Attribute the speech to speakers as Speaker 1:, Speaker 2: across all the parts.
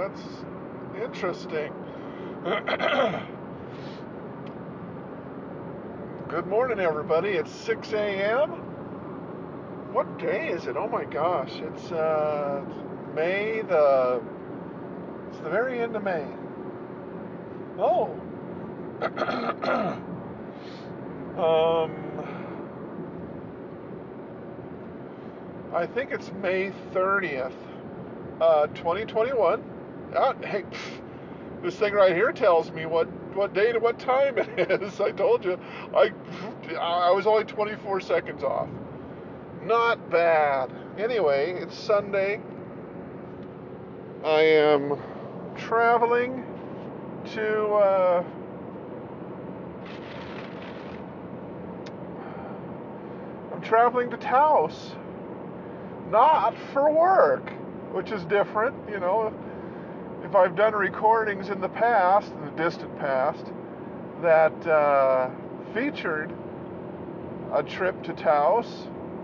Speaker 1: That's interesting. Good morning, everybody. It's 6 a.m. What day is it? Oh my gosh. It's it's the very end of May. Oh. um, I think it's May 30th, 2021. Hey, this thing right here tells me what day to what time it is. I told you. I was only 24 seconds off. Not bad. Anyway, it's Sunday. I am traveling to Taos. Not for work, which is different. You know, if I've done recordings in the past, in the distant past, that featured a trip to Taos,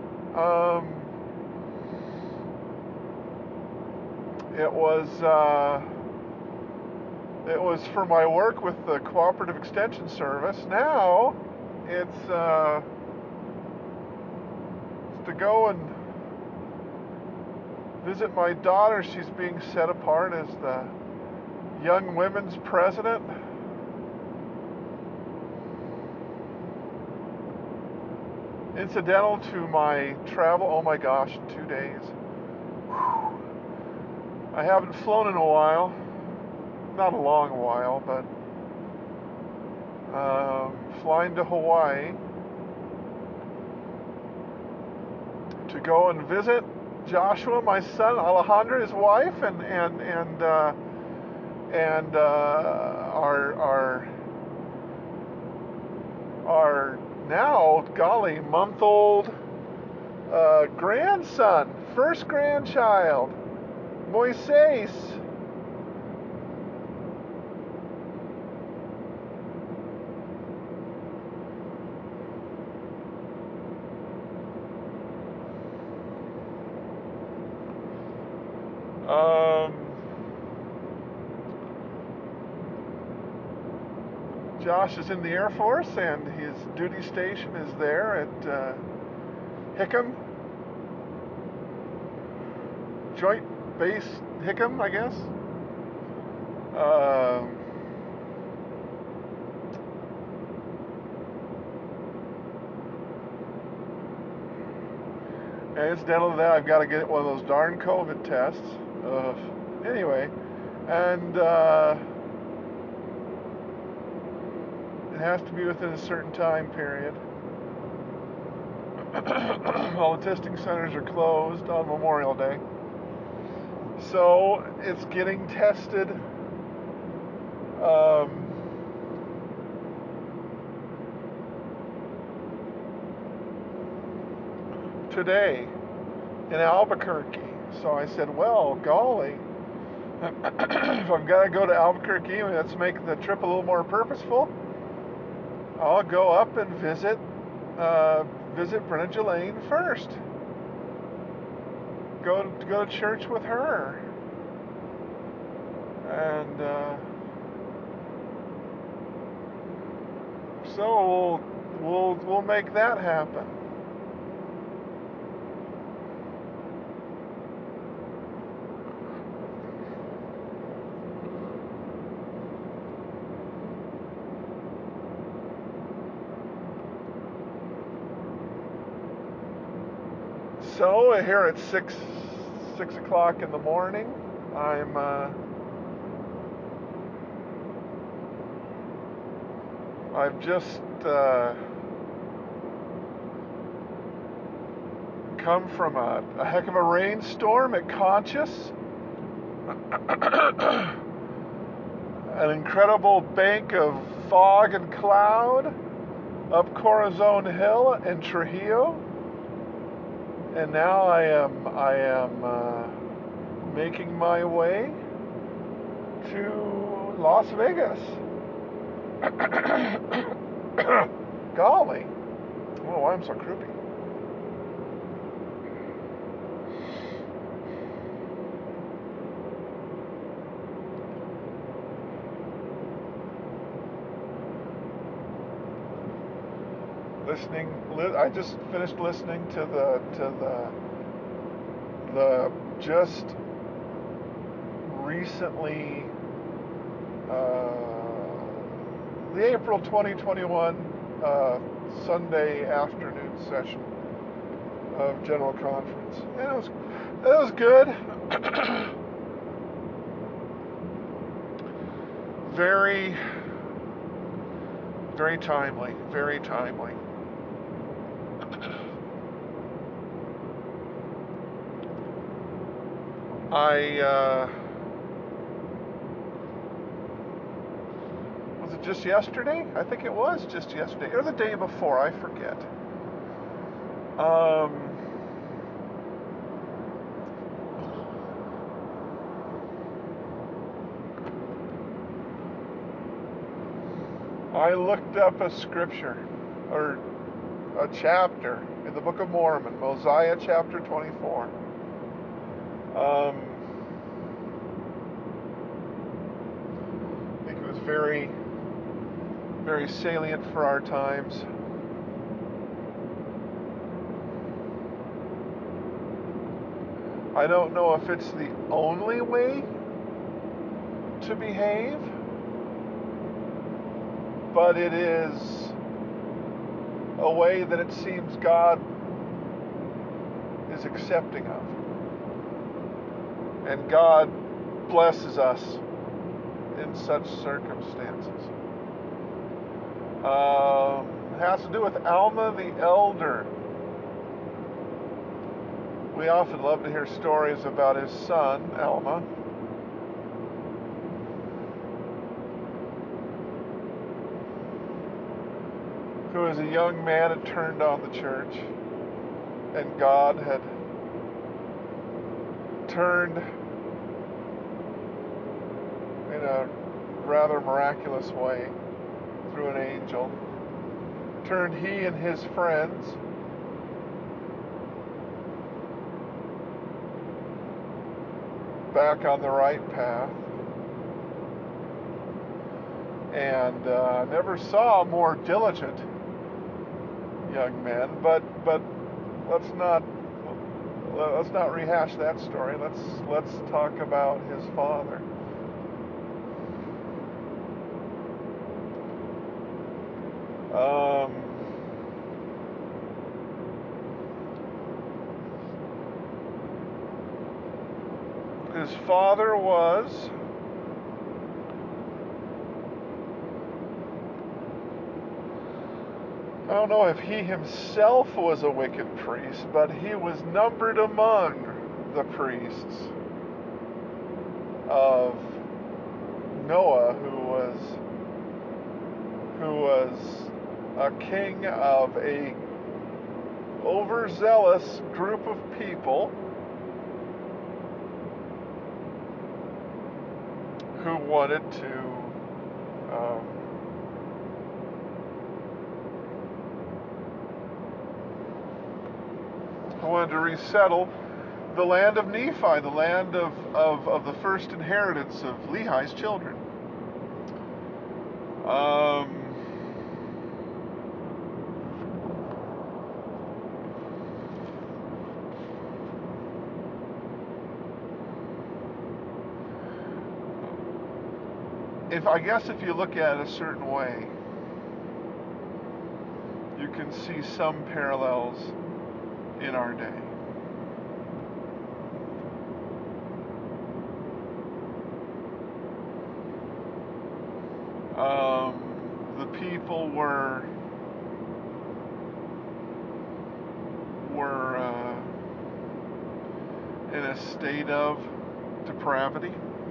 Speaker 1: it was for my work with the Cooperative Extension Service. Now it's to go and visit my daughter. She's being set apart as the Young Women's President. Incidental to my travel. Oh my gosh, 2 days. Whew. I haven't flown in a while. Not a long while, but flying to Hawaii to go and visit Joshua, my son, Alejandra, his wife, and our now, golly, month-old grandson, first grandchild, Moises. Josh is in the Air Force, and his duty station is there at Hickam, Joint Base Hickam, I guess. And incidental to that, I've got to get one of those darn COVID tests. Anyway, and it has to be within a certain time period. All the testing centers are closed on Memorial Day. So it's getting tested today in Albuquerque. So I said, well, golly, if I've got to go to Albuquerque, let's make the trip a little more purposeful. I'll go up and visit Brenda Jelaine first. Go to church with her, and so we'll make that happen. So here at 6 o'clock in the morning, I've just come from a heck of a rainstorm at Conscious. An incredible bank of fog and cloud up Corazon Hill in Trujillo. And now I am making my way to Las Vegas. Golly. Oh, why I'm so croupy. I just finished listening to the just recently the April 2021 Sunday afternoon session of General Conference, and it was good. Very, very timely. Very timely. Was it just yesterday? I think it was just yesterday, or the day before. I forget. I looked up a scripture, or a chapter in the Book of Mormon, Mosiah chapter 24. I think it was very, very salient for our times. I don't know if it's the only way to behave, but it is a way that it seems God is accepting of. And God blesses us in such circumstances. It has to do with Alma the Elder. We often love to hear stories about his son, Alma, who as a young man had turned on the church, and God had turned in a rather miraculous way through an angel, turned he and his friends back on the right path, and never saw more diligent young men. But let's not rehash that story. Let's talk about his father. His father was I don't know if he himself was a wicked priest, but he was numbered among the priests of Noah, who was a king of a overzealous group of people who wanted to resettle the land of Nephi, the land of the first inheritance of Lehi's children. If you look at it a certain way, you can see some parallels in our day. The people were in a state of depravity,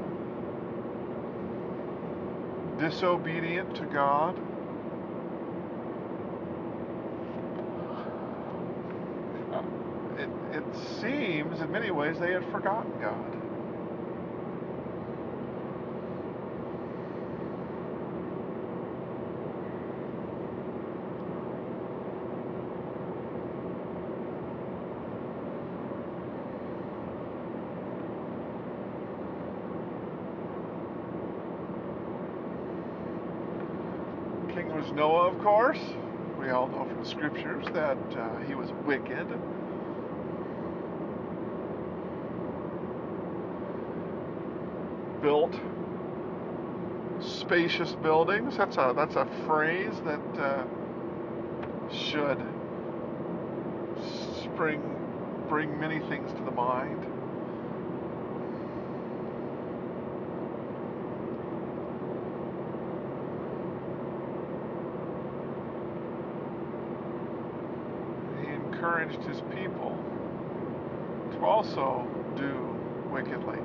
Speaker 1: disobedient to God. It seems in many ways they had forgotten God. King was Noah, of course. We all know from the scriptures that he was wicked. Built spacious buildings. That's a phrase that should bring many things to the mind. He encouraged his people to also do wickedly.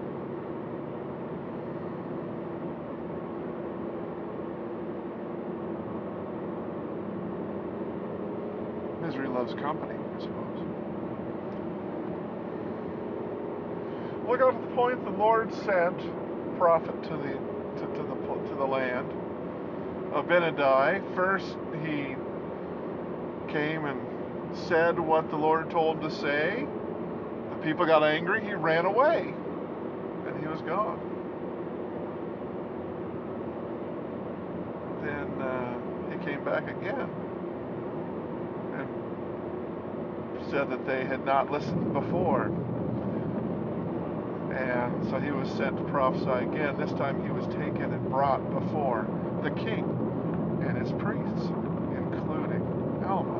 Speaker 1: Misery loves company, I suppose. Look out to the point the Lord sent a prophet to the land of Abinadi. First, he came and said what the Lord told him to say. The people got angry. He ran away, and he was gone. Then he came back again and said that they had not listened before. And so he was sent to prophesy again. This time he was taken and brought before the king and his priests, including Alma.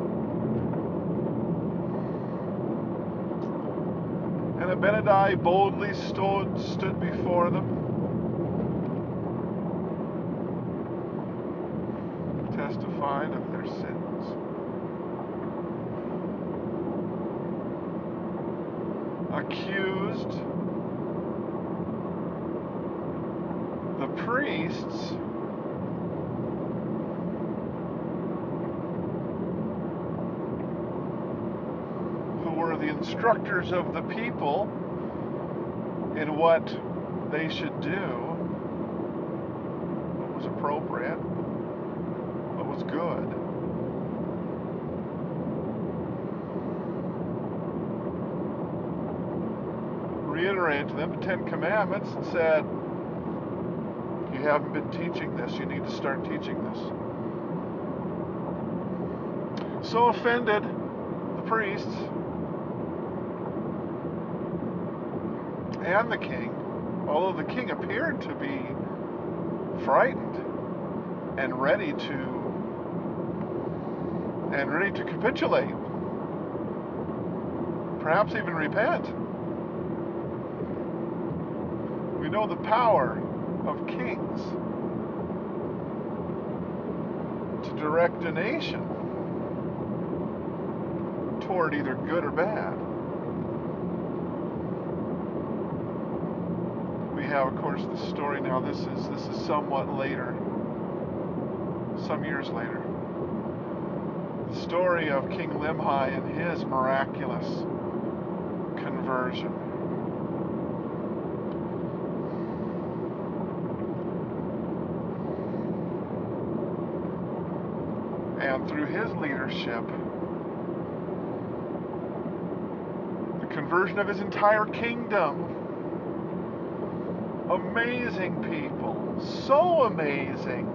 Speaker 1: And Abinadi boldly stood before them, testified of their sins. Accused the priests who were the instructors of the people in what they should do, what was appropriate, what was good. Reiterated to them the Ten Commandments and said, you haven't been teaching this, you need to start teaching this. So offended the priests and the king, although the king appeared to be frightened and ready to capitulate, perhaps even repent. We know the power of kings to direct a nation toward either good or bad. We have, of course, the story now. This is somewhat later, some years later. The story of King Limhi and his miraculous conversion. And through his leadership, the conversion of his entire kingdom. Amazing people, so amazing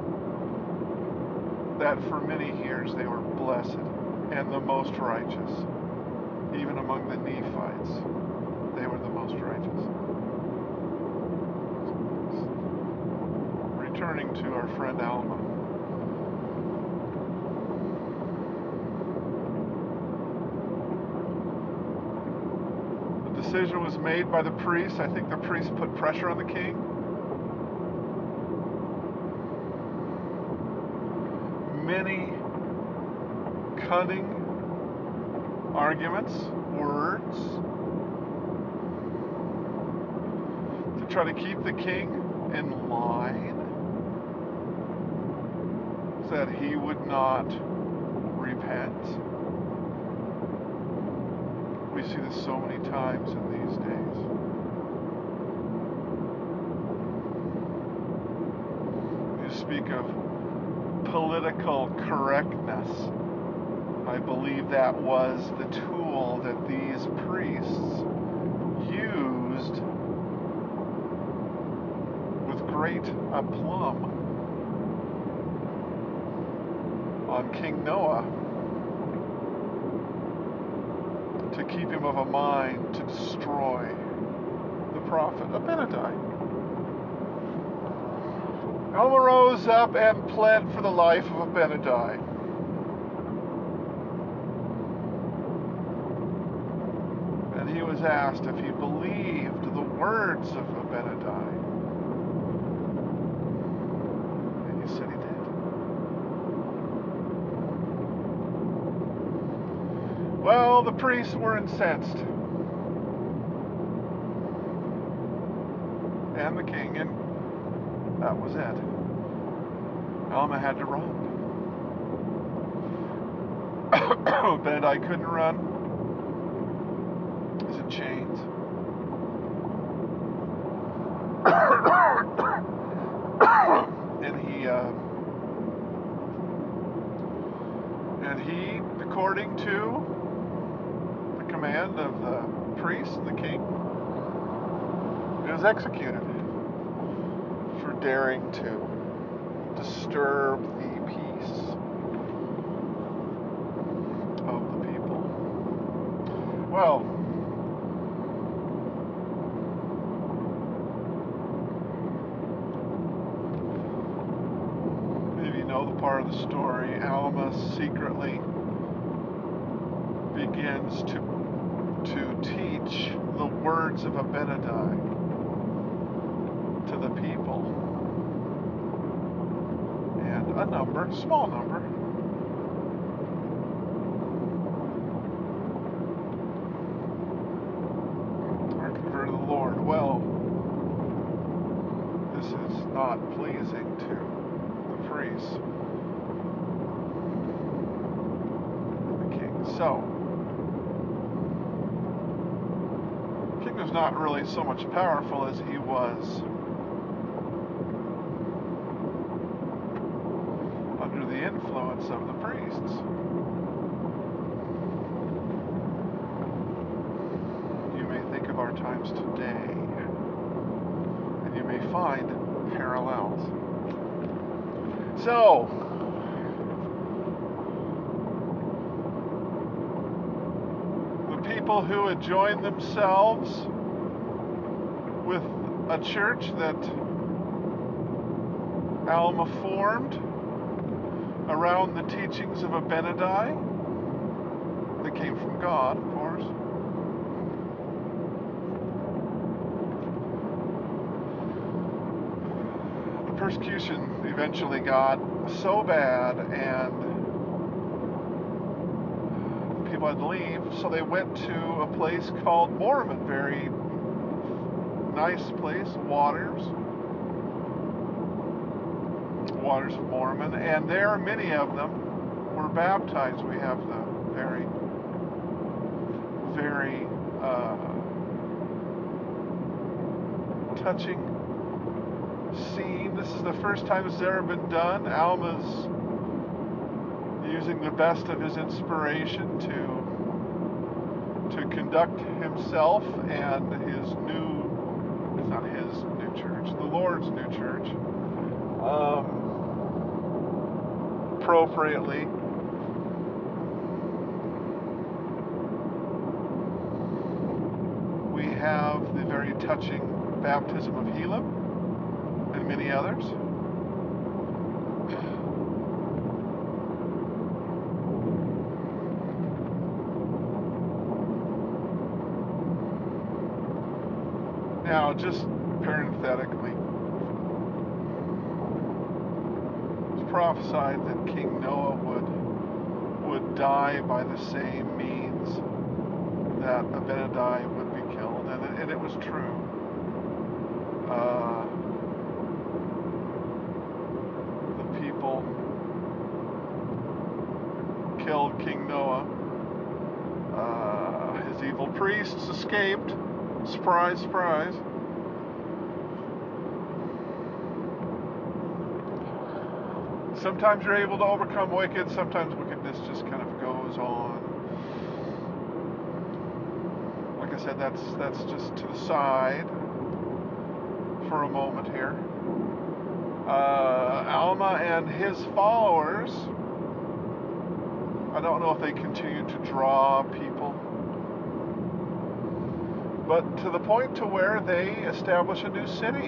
Speaker 1: that for many years they were blessed and the most righteous. Even among the Nephites, they were the most righteous. Returning to our friend Alma. The decision was made by the priests. I think the priests put pressure on the king. Many cunning arguments, words, to try to keep the king in line, so that he would not repent. We see this so many times in these days. You speak of political correctness. I believe that was the tool that these priests used with great aplomb. on King Noah to keep him of a mind to destroy the prophet Abinadi. Alma rose up and pled for the life of Abinadi. And he was asked if he believed the words of Abinadi. And he said he did. Well, the priests were incensed. And the king, and that was it. Alma had to run. Abinadi couldn't run. He's in chains. And he, according to the command of the priest and the king, is executed for daring to disturb the peace of the people. Well, maybe you know the part of the story. Alma secretly begins to teach the words of Abinadi to the people. And a number, small number, are converted to the Lord. Well, this is not pleasing to the priests and the king. So, the king was not really so much powerful as he was under the influence of the priests. You may think of our times today, and you may find parallels. So, the people who had joined themselves with a church that Alma formed around the teachings of Abinadi, that came from God, of course. The persecution eventually got so bad, and people had to leave, so they went to a place called Mormon, very nice place, Waters of Mormon, and there many of them were baptized. We have the very, very touching scene. This is the first time this has ever been done. Alma's using the best of his inspiration to conduct himself and his new, it's not his new church, the Lord's new church, appropriately. We have the very touching baptism of Helam and many others. Now, just parenthetically, it's prophesied that King Noah would die by the same means that Abinadi would be killed, and it was true. The people killed King Noah. His evil priests escaped. Surprise, surprise. Sometimes you're able to overcome wicked, sometimes wickedness just kind of goes on. Like I said, that's just to the side for a moment here. Alma and his followers I don't know if they continue to draw people, but to the point to where they establish a new city.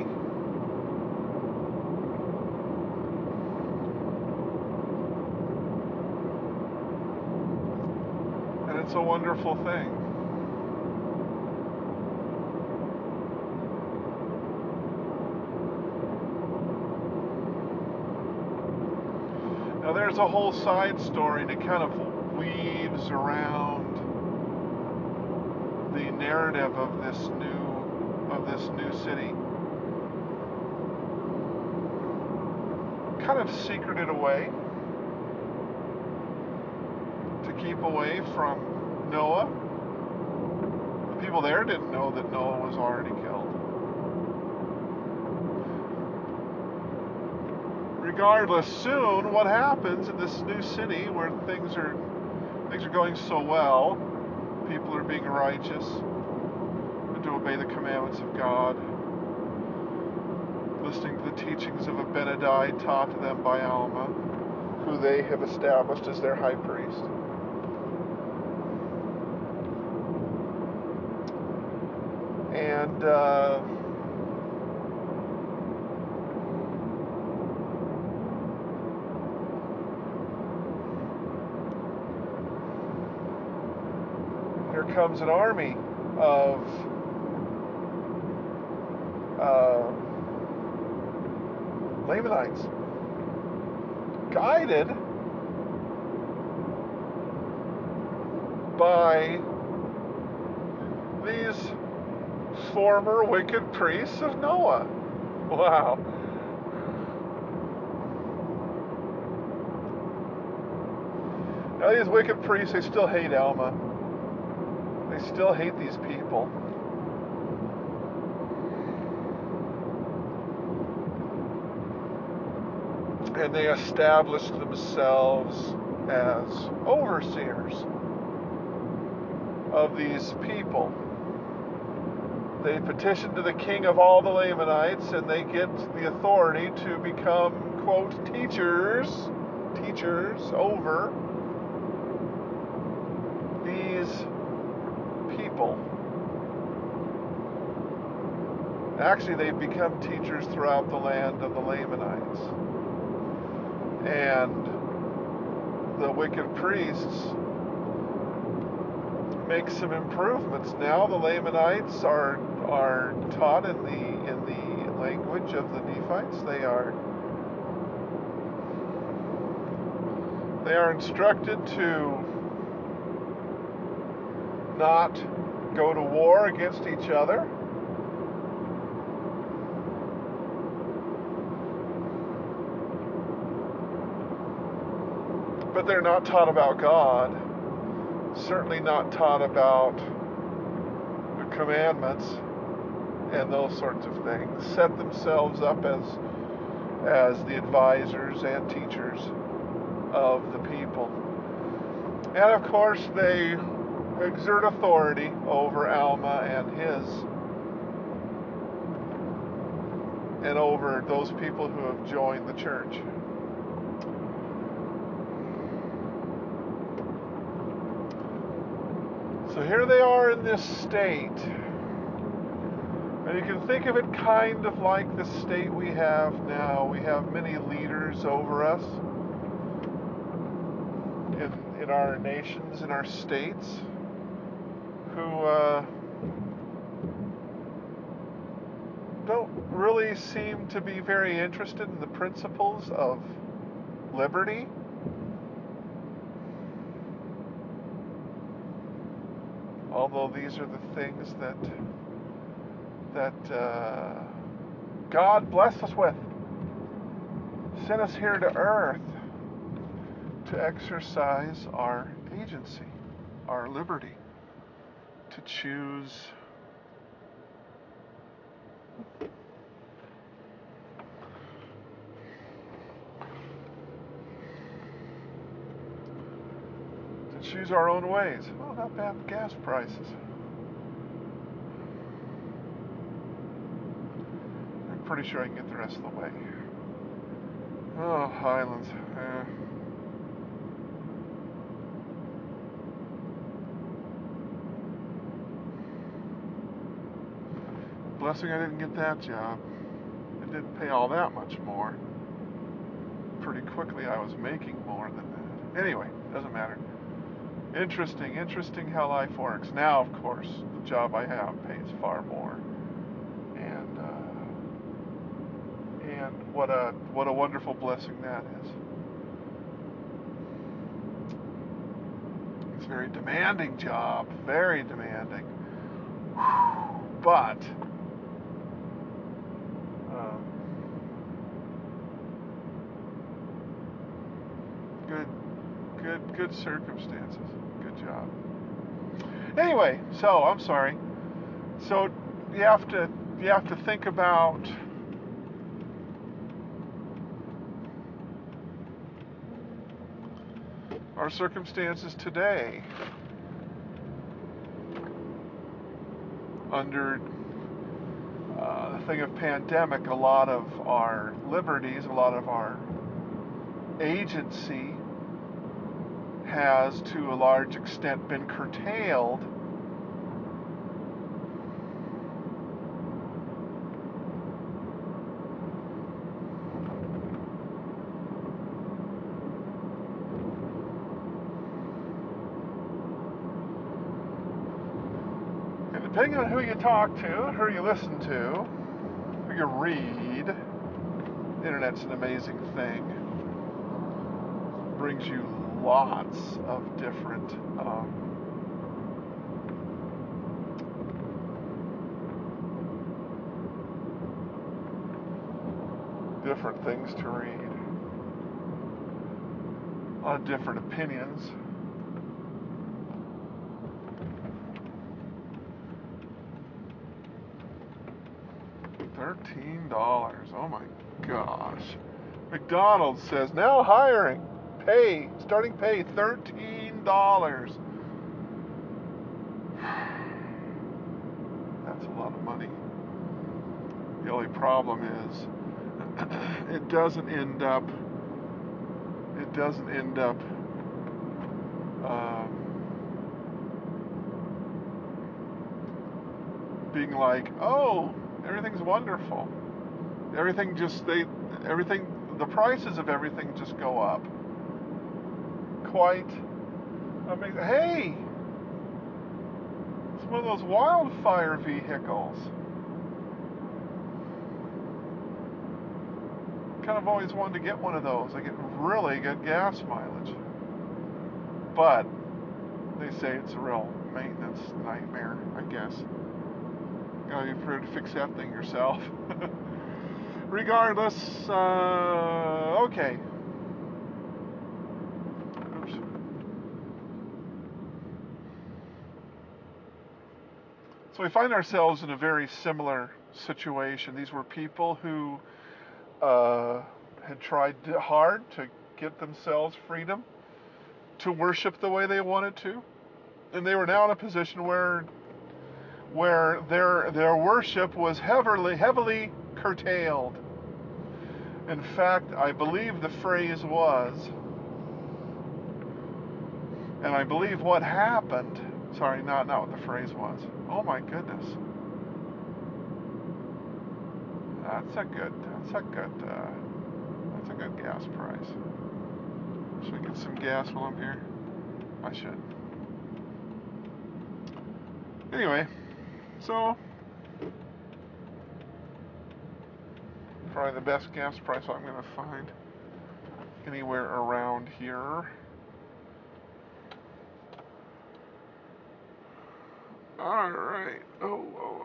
Speaker 1: And it's a wonderful thing. Now there's a whole side story that kind of weaves around the narrative of this new city. Kind of secreted away to keep away from Noah. The people there didn't know that Noah was already killed. Regardless, soon what happens in this new city where things are going so well, people are being righteous and to obey the commandments of God, listening to the teachings of Abinadi taught to them by Alma, who they have established as their high priest. And here comes an army of Lamanites, guided by these former wicked priests of Noah. Wow. Now these wicked priests, they still hate Alma. They still hate these people. And they established themselves as overseers of these people. They petition to the king of all the Lamanites, and they get the authority to become, quote, teachers over these people. Actually, they've become teachers throughout the land of the Lamanites. And the wicked priests make some improvements. Now the Lamanites are taught in the language of the Nephites. They are instructed to not go to war against each other. But they're not taught about God. Certainly not taught about the commandments and those sorts of things. Set themselves up as the advisors and teachers of the people. And of course they exert authority over Alma and over those people who have joined the church. So here they are in this state. And you can think of it kind of like the state we have now. We have many leaders over us in our nations, in our states, who don't really seem to be very interested in the principles of liberty. Although these are the things that God blessed us with, sent us here to earth to exercise our agency, our liberty, to choose our own ways. Oh, not bad gas prices. I'm pretty sure I can get the rest of the way. Oh, Highlands. Blessing I didn't get that job. It didn't pay all that much more. Pretty quickly I was making more than that. Anyway, doesn't matter. Interesting how life works. Now, of course, the job I have pays far more. And what a wonderful blessing that is. It's a very demanding job, very demanding. But good circumstances. Good job. Anyway, so I'm sorry. So you have to think about our circumstances today under the thing of pandemic. A lot of our liberties, a lot of our agency has to a large extent been curtailed and depending on who you talk to, who you listen to, who you read, the internet's an amazing thing. It brings you lots of different things to read, a lot of different opinions. $13. Oh my gosh. McDonald's says now hiring. Starting pay $13. That's a lot of money. The only problem is it doesn't end up being like, oh, everything's wonderful. The prices of everything just go up. Quite amazing. Hey, it's one of those wildfire vehicles. Kind of always wanted to get one of those. They get really good gas mileage. But they say it's a real maintenance nightmare, I guess. You gotta be prepared to fix that thing yourself. Regardless, okay. Oops. So we find ourselves in a very similar situation. These were people who had tried hard to get themselves freedom to worship the way they wanted to, and they were now in a position where their worship was heavily curtailed. In fact, I believe the phrase was, and I believe what happened. Sorry, not what the phrase was. Oh my goodness. That's a good gas price. Should I get some gas while I'm here? I should. Anyway, so probably the best gas price I'm going to find anywhere around here. All right. Oh.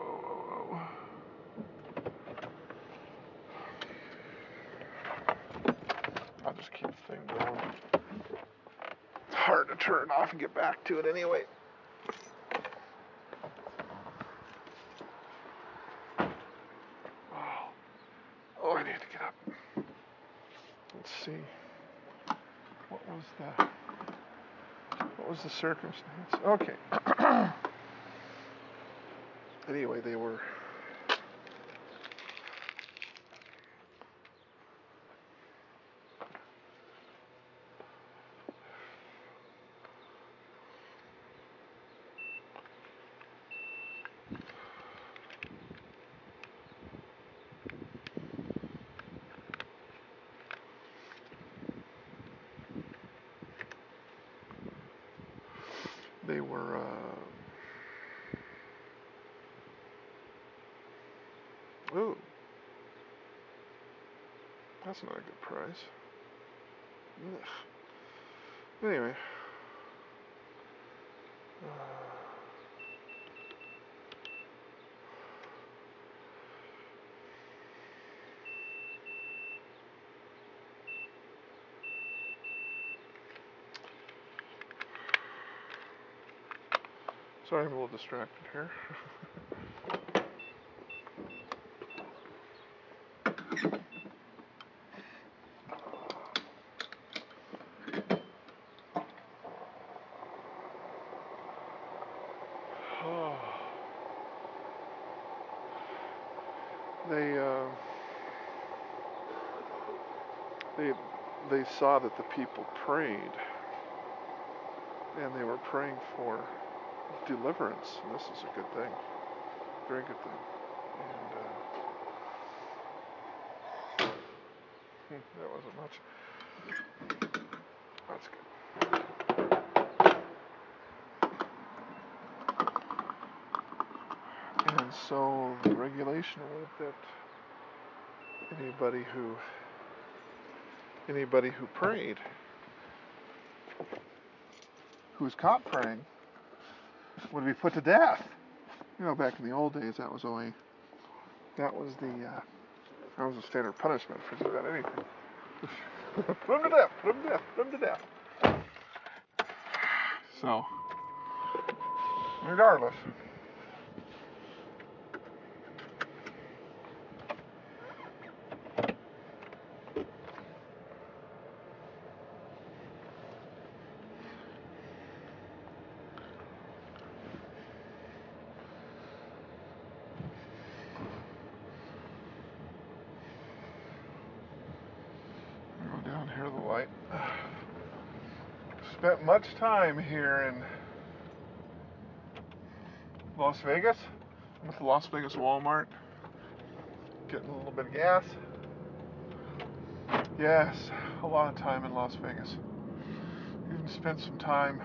Speaker 1: I'll just keep the thing going. It's hard to turn off and get back to it anyway. Oh, I need to get up. Let's see. What was the circumstance? Okay. Anyway, they were they were. Ooh, that's not a good price. Ugh. Anyway. Sorry, I'm a little distracted here. They they they saw that the people prayed, and they were praying for deliverance, and this is a good thing, very good thing. And that wasn't much. That's good. And so the regulation was that anybody who prayed, who was caught praying, would be put to death. You know, back in the old days, that was the standard punishment for just about anything. Put him to death, put him to death, put him to death. So, regardless. Go down here to the light. Spent much time here in Las Vegas. I'm at the Las Vegas Walmart, getting a little bit of gas. Yes, a lot of time in Las Vegas. Even spent some time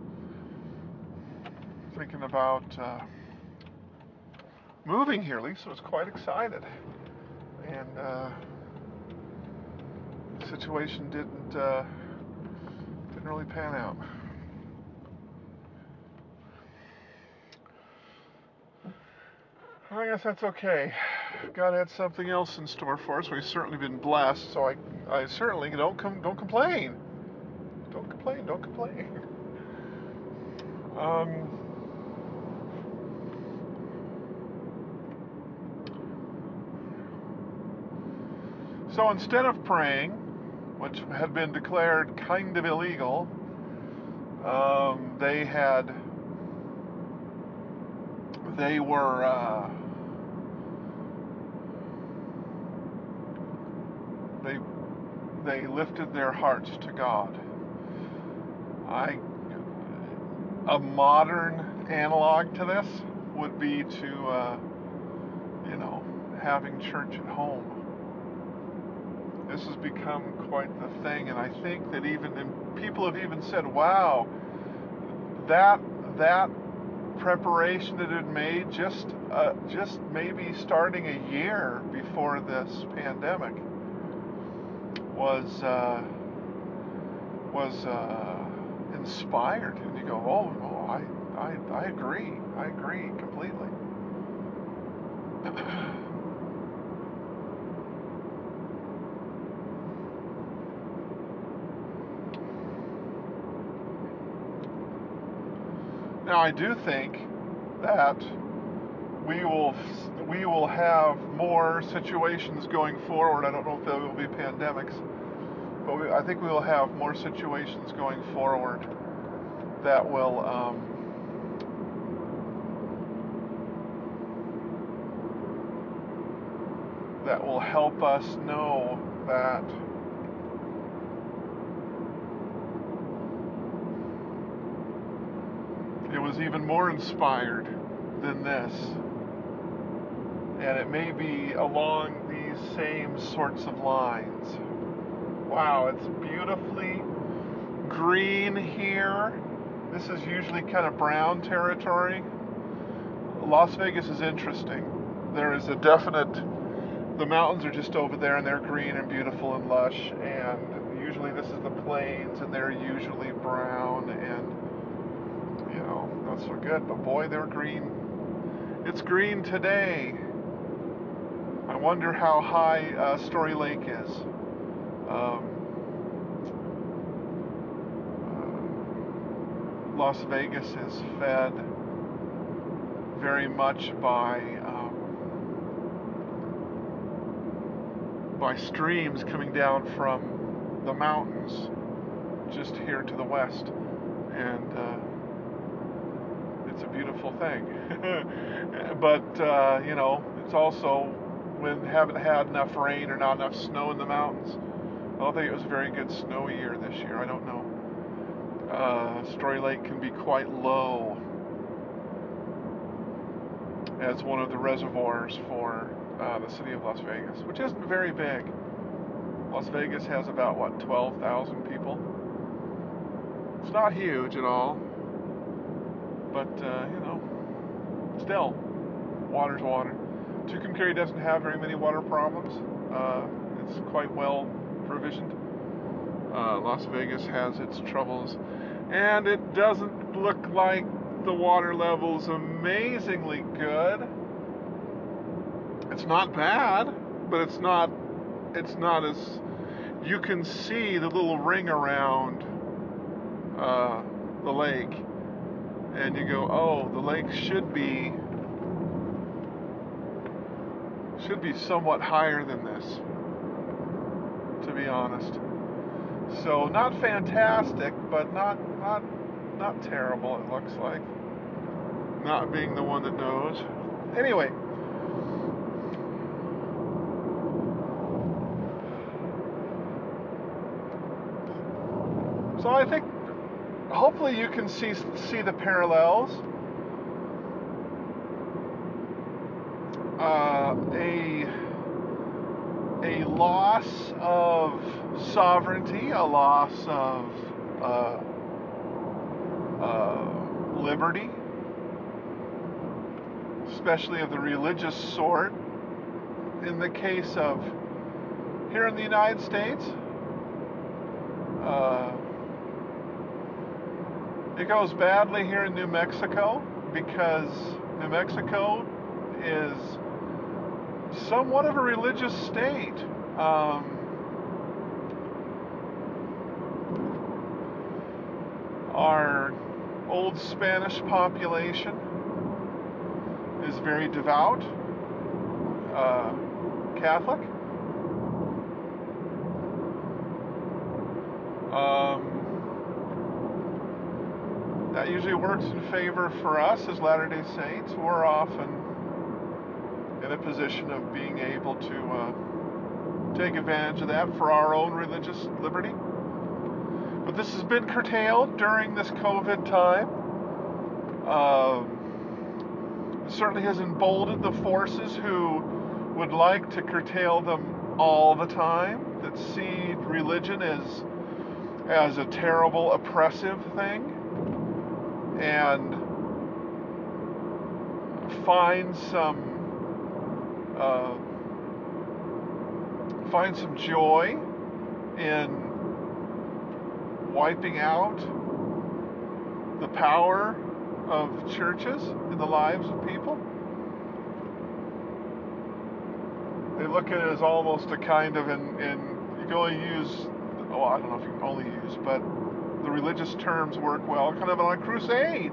Speaker 1: thinking about moving here. Lisa was quite excited, and the situation didn't really pan out. I guess that's okay. God had something else in store for us. We've certainly been blessed, so I certainly don't complain. Don't complain. Don't complain. So instead of praying, which had been declared kind of illegal, they lifted their hearts to God. A modern analog to this would be to having church at home. This has become quite the thing, and I think that people have even said, "Wow, that preparation that it made just maybe starting a year before this pandemic was inspired." And you go, "Oh, I agree. I agree completely." Now, I do think that we will have more situations going forward. I don't know if there will be pandemics, but I think we will have more situations going forward that will help us know that it was even more inspired than this, and it may be along these same sorts of lines. Wow, it's beautifully green here. This is usually kind of brown territory. Las Vegas is interesting. There is a definite, the mountains are just over there and they're green and beautiful and lush, and usually this is the plains and they're usually brown and, not so good, but boy, they're green. It's green today. I wonder how high Story Lake is. Las Vegas is fed very much by streams coming down from the mountains just here to the west, and it's a beautiful thing. But it's also, when haven't had enough rain or not enough snow in the mountains. I don't think it was a very good snowy year this year. I don't know. Story Lake can be quite low as one of the reservoirs for the city of Las Vegas, which isn't very big. Las Vegas has about, 12,000 people. It's not huge at all, but, still, water's water. Tucumcari doesn't have very many water problems. It's quite well provisioned. Las Vegas has its troubles, and it doesn't look like the water level's amazingly good. It's not bad, but it's not as, you can see the little ring around the lake, and you go, oh, the lake should be somewhat higher than this, to be honest. So not fantastic, but not terrible, it looks like. Not being the one that knows. Anyway, so I think hopefully you can see the parallels. A loss of sovereignty, a loss of liberty, especially of the religious sort. In the case of here in the United States, it goes badly here in New Mexico, because New Mexico is somewhat of a religious state. Our old Spanish population is very devout, Catholic. That usually works in favor for us as Latter-day Saints. We're often in a position of being able to take advantage of that for our own religious liberty. But this has been curtailed during this COVID time. It certainly has emboldened the forces who would like to curtail them all the time, that see religion as a terrible, oppressive thing, and find some joy in wiping out the power of churches in the lives of people. They look at it as almost a kind of, you can only use, I don't know if you can only use, but the religious terms work well, kind of on a crusade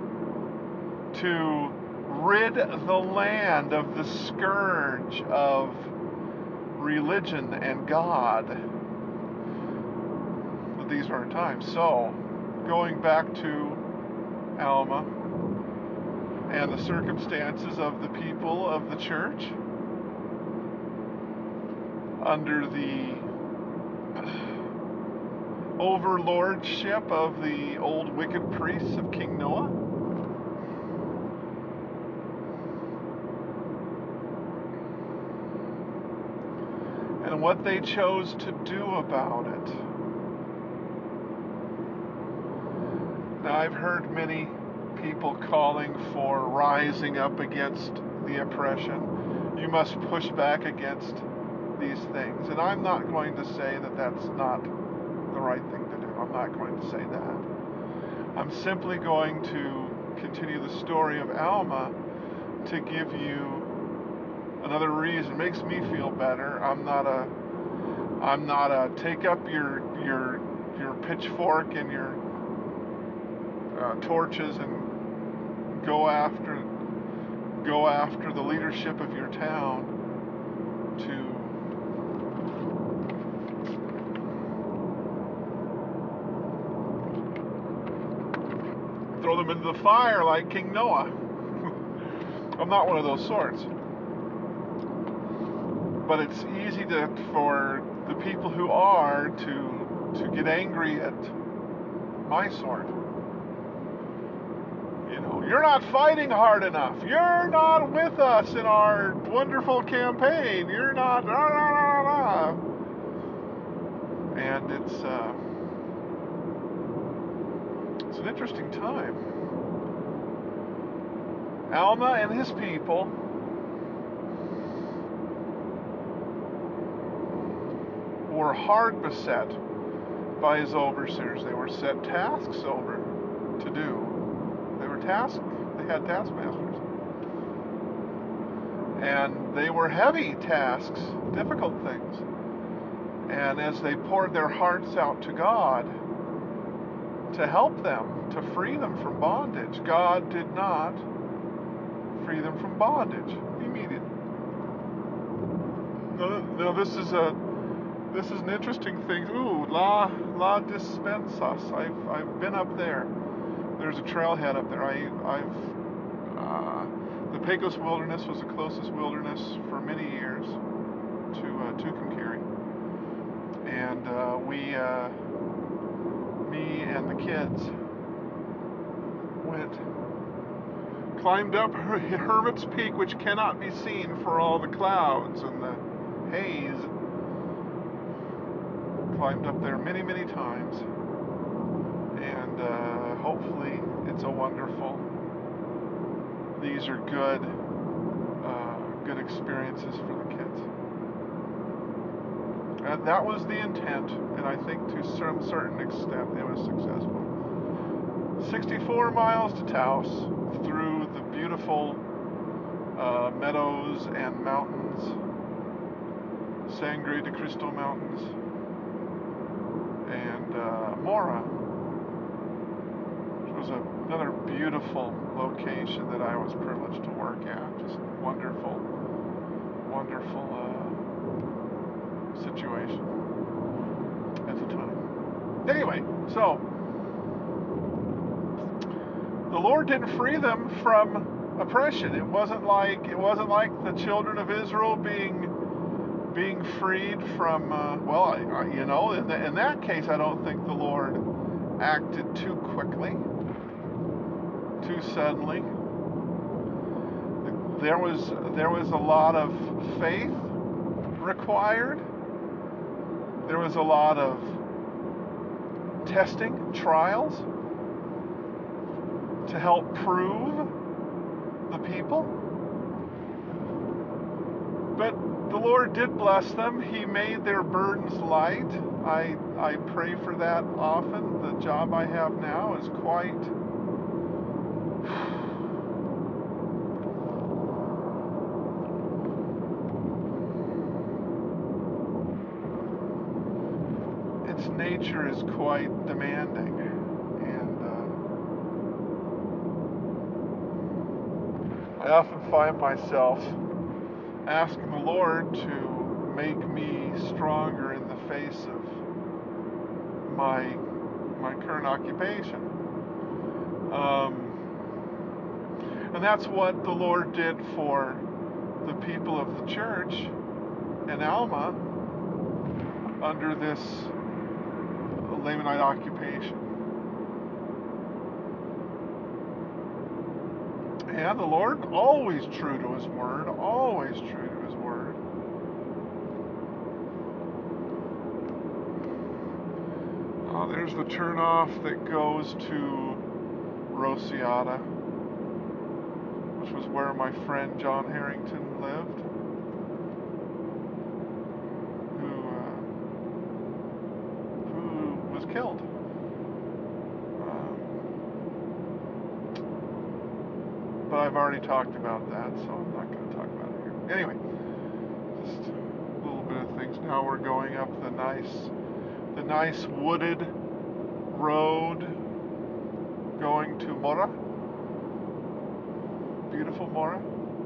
Speaker 1: to rid the land of the scourge of religion and God. But these are our times. So, going back to Alma and the circumstances of the people of the church under the overlordship of the old wicked priests of King Noah. And what they chose to do about it. Now, I've heard many people calling for rising up against the oppression. You must push back against these things. And I'm not going to say that that's not the right thing to do. I'm not going to say that. I'm simply going to continue the story of Alma to give you another reason. It makes me feel better. I'm not a take up your pitchfork and your torches and go after the leadership of your town to throw them into the fire like King Noah. I'm not one of those sorts. But it's easy for the people who are to get angry at my sort. You know, you're not fighting hard enough. You're not with us in our wonderful campaign. You're not. Rah, rah, rah, rah. And it's an interesting time. Alma and his people were hard beset by his overseers. They were set tasks over to do. They had taskmasters. And they were heavy tasks, difficult things. And as they poured their hearts out to God to help them, to free them from bondage, God did not free them from bondage immediately. No, this is an interesting thing. Ooh, La Dispensas. I've been up there. There's a trailhead up there. The Pecos Wilderness was the closest wilderness for many years to Tucumcari, and me and the kids climbed up Hermit's Peak, which cannot be seen for all the clouds and the haze. Climbed up there many, many times, and hopefully it's a wonderful. These are good experiences for the kids. And that was the intent, and I think to some certain extent it was successful. 64 miles to Taos through the beautiful meadows and mountains, Sangre de Cristo Mountains, and Mora, which was another beautiful location that I was privileged to work at. Just wonderful situation at the time. Anyway, so the Lord didn't free them from oppression. It wasn't like the children of Israel being freed from. In that case, I don't think the Lord acted too quickly, too suddenly. There was a lot of faith required. There was a lot of testing, trials to help prove the people. But the Lord did bless them. He made their burdens light. I pray for that often. The job I have now is quite its nature is quite demanding, and I often find myself asking the Lord to make me stronger in the face of my current occupation. And that's what the Lord did for the people of the church in Alma under this Lamanite occupation. And the Lord, always true to His word, always true to His word. There's the turnoff that goes to Rosiata, which was where my friend John Harrington lived, who was killed. But I've already talked about that, so I'm not going to talk about it here. Anyway, just a little bit of things. Now we're going up the nice wooded road going to Mora. Beautiful Mora.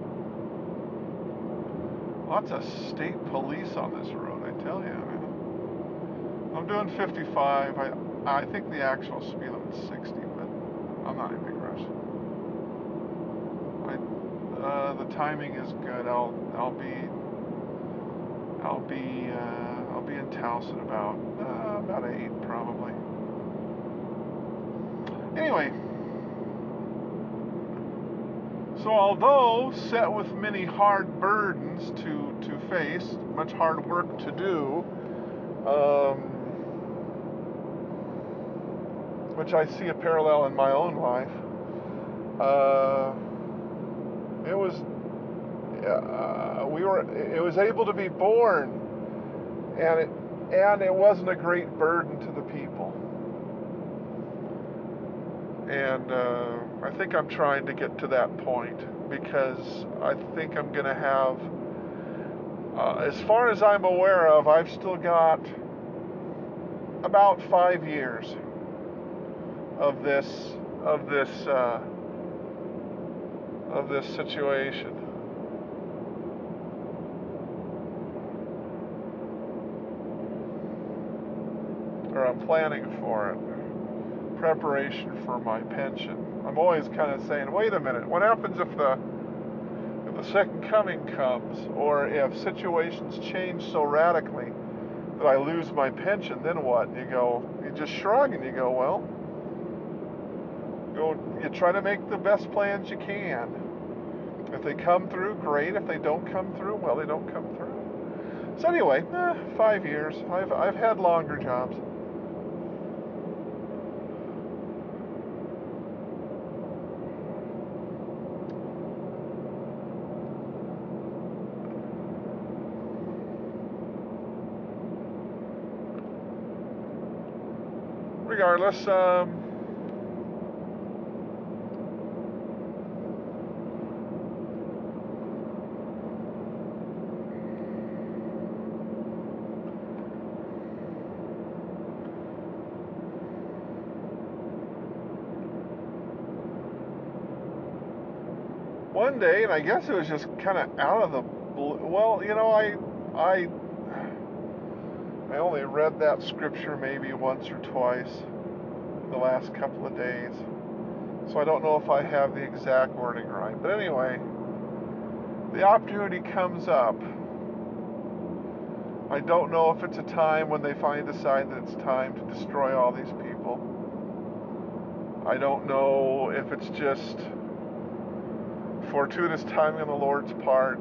Speaker 1: Lots of state police on this road, I tell you, man. I'm doing 55. I think the actual speed limit's 60, but I'm not in a big rush. The timing is good. I'll be in Towson about 8 probably. Anyway, so although set with many hard burdens to face, much hard work to do, which I see a parallel in my own life, it was able to be born, and it wasn't a great burden to the people. And I think I'm trying to get to that point, because I think I'm going to have, as far as I'm aware of, I've still got about 5 years of this situation. Or I'm planning for it. Preparation for my pension. I'm always kind of saying, wait a minute, what happens if the second coming comes, or if situations change so radically that I lose my pension, then what? And you just shrug and you go, well, you try to make the best plans you can. If they come through, great. If they don't come through, well, they don't come through. So anyway, 5 years. I've had longer jobs. Regardless, one day, and I guess it was just kind of out of the blue. Well, I only read that scripture maybe once or twice in the last couple of days, so I don't know if I have the exact wording right. But anyway, the opportunity comes up. I don't know if it's a time when they finally decide that it's time to destroy all these people. I don't know if it's just fortuitous timing on the Lord's part.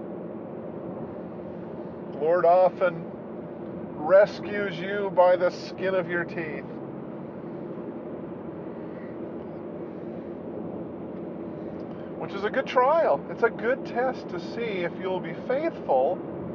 Speaker 1: The Lord often rescues you by the skin of your teeth. Which is a good trial. It's a good test to see if you'll be faithful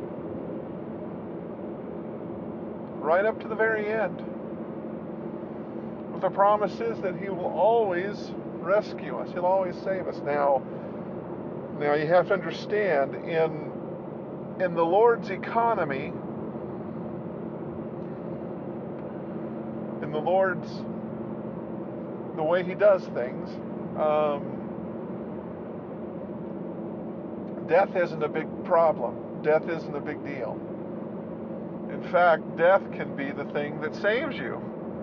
Speaker 1: right up to the very end. But the promise is that He will always rescue us. He'll always save us. Now you have to understand, in the Lord's economy, in the Lord's, the way He does things, death isn't a big problem. Death isn't a big deal. In fact, death can be the thing that saves you.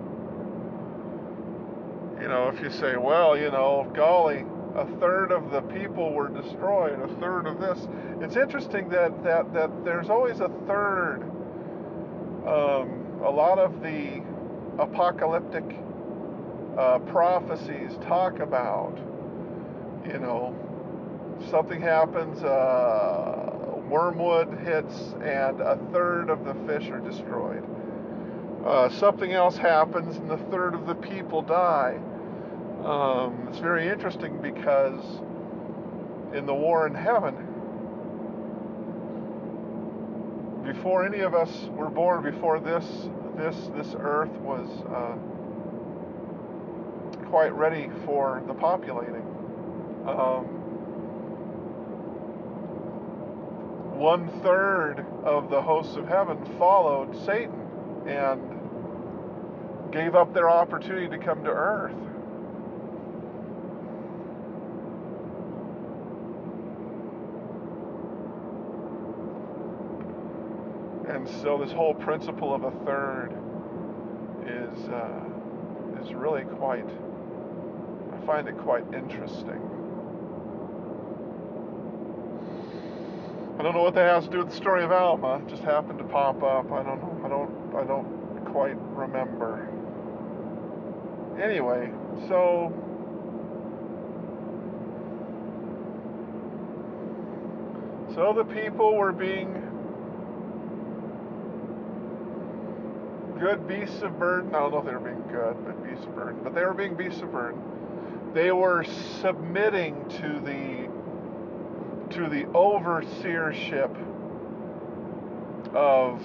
Speaker 1: If you say, well, golly, a third of the people were destroyed, a third of this. It's interesting that there's always a third. A lot of the apocalyptic prophecies talk about, something happens, wormwood hits, and a third of the fish are destroyed. Something else happens, and a third of the people die. It's very interesting because in the war in heaven, before any of us were born, before this earth was quite ready for the populating, 1/3 of the hosts of heaven followed Satan and gave up their opportunity to come to earth. And so this whole principle of 1/3 is really quite, I find it quite interesting. I don't know what that has to do with the story of Alma. It just happened to pop up. I don't know. I don't quite remember. Anyway, so the people were being good beasts of burden. I don't know if they were being good, but beasts of burden. But they were being beasts of burden. They were submitting to the overseership of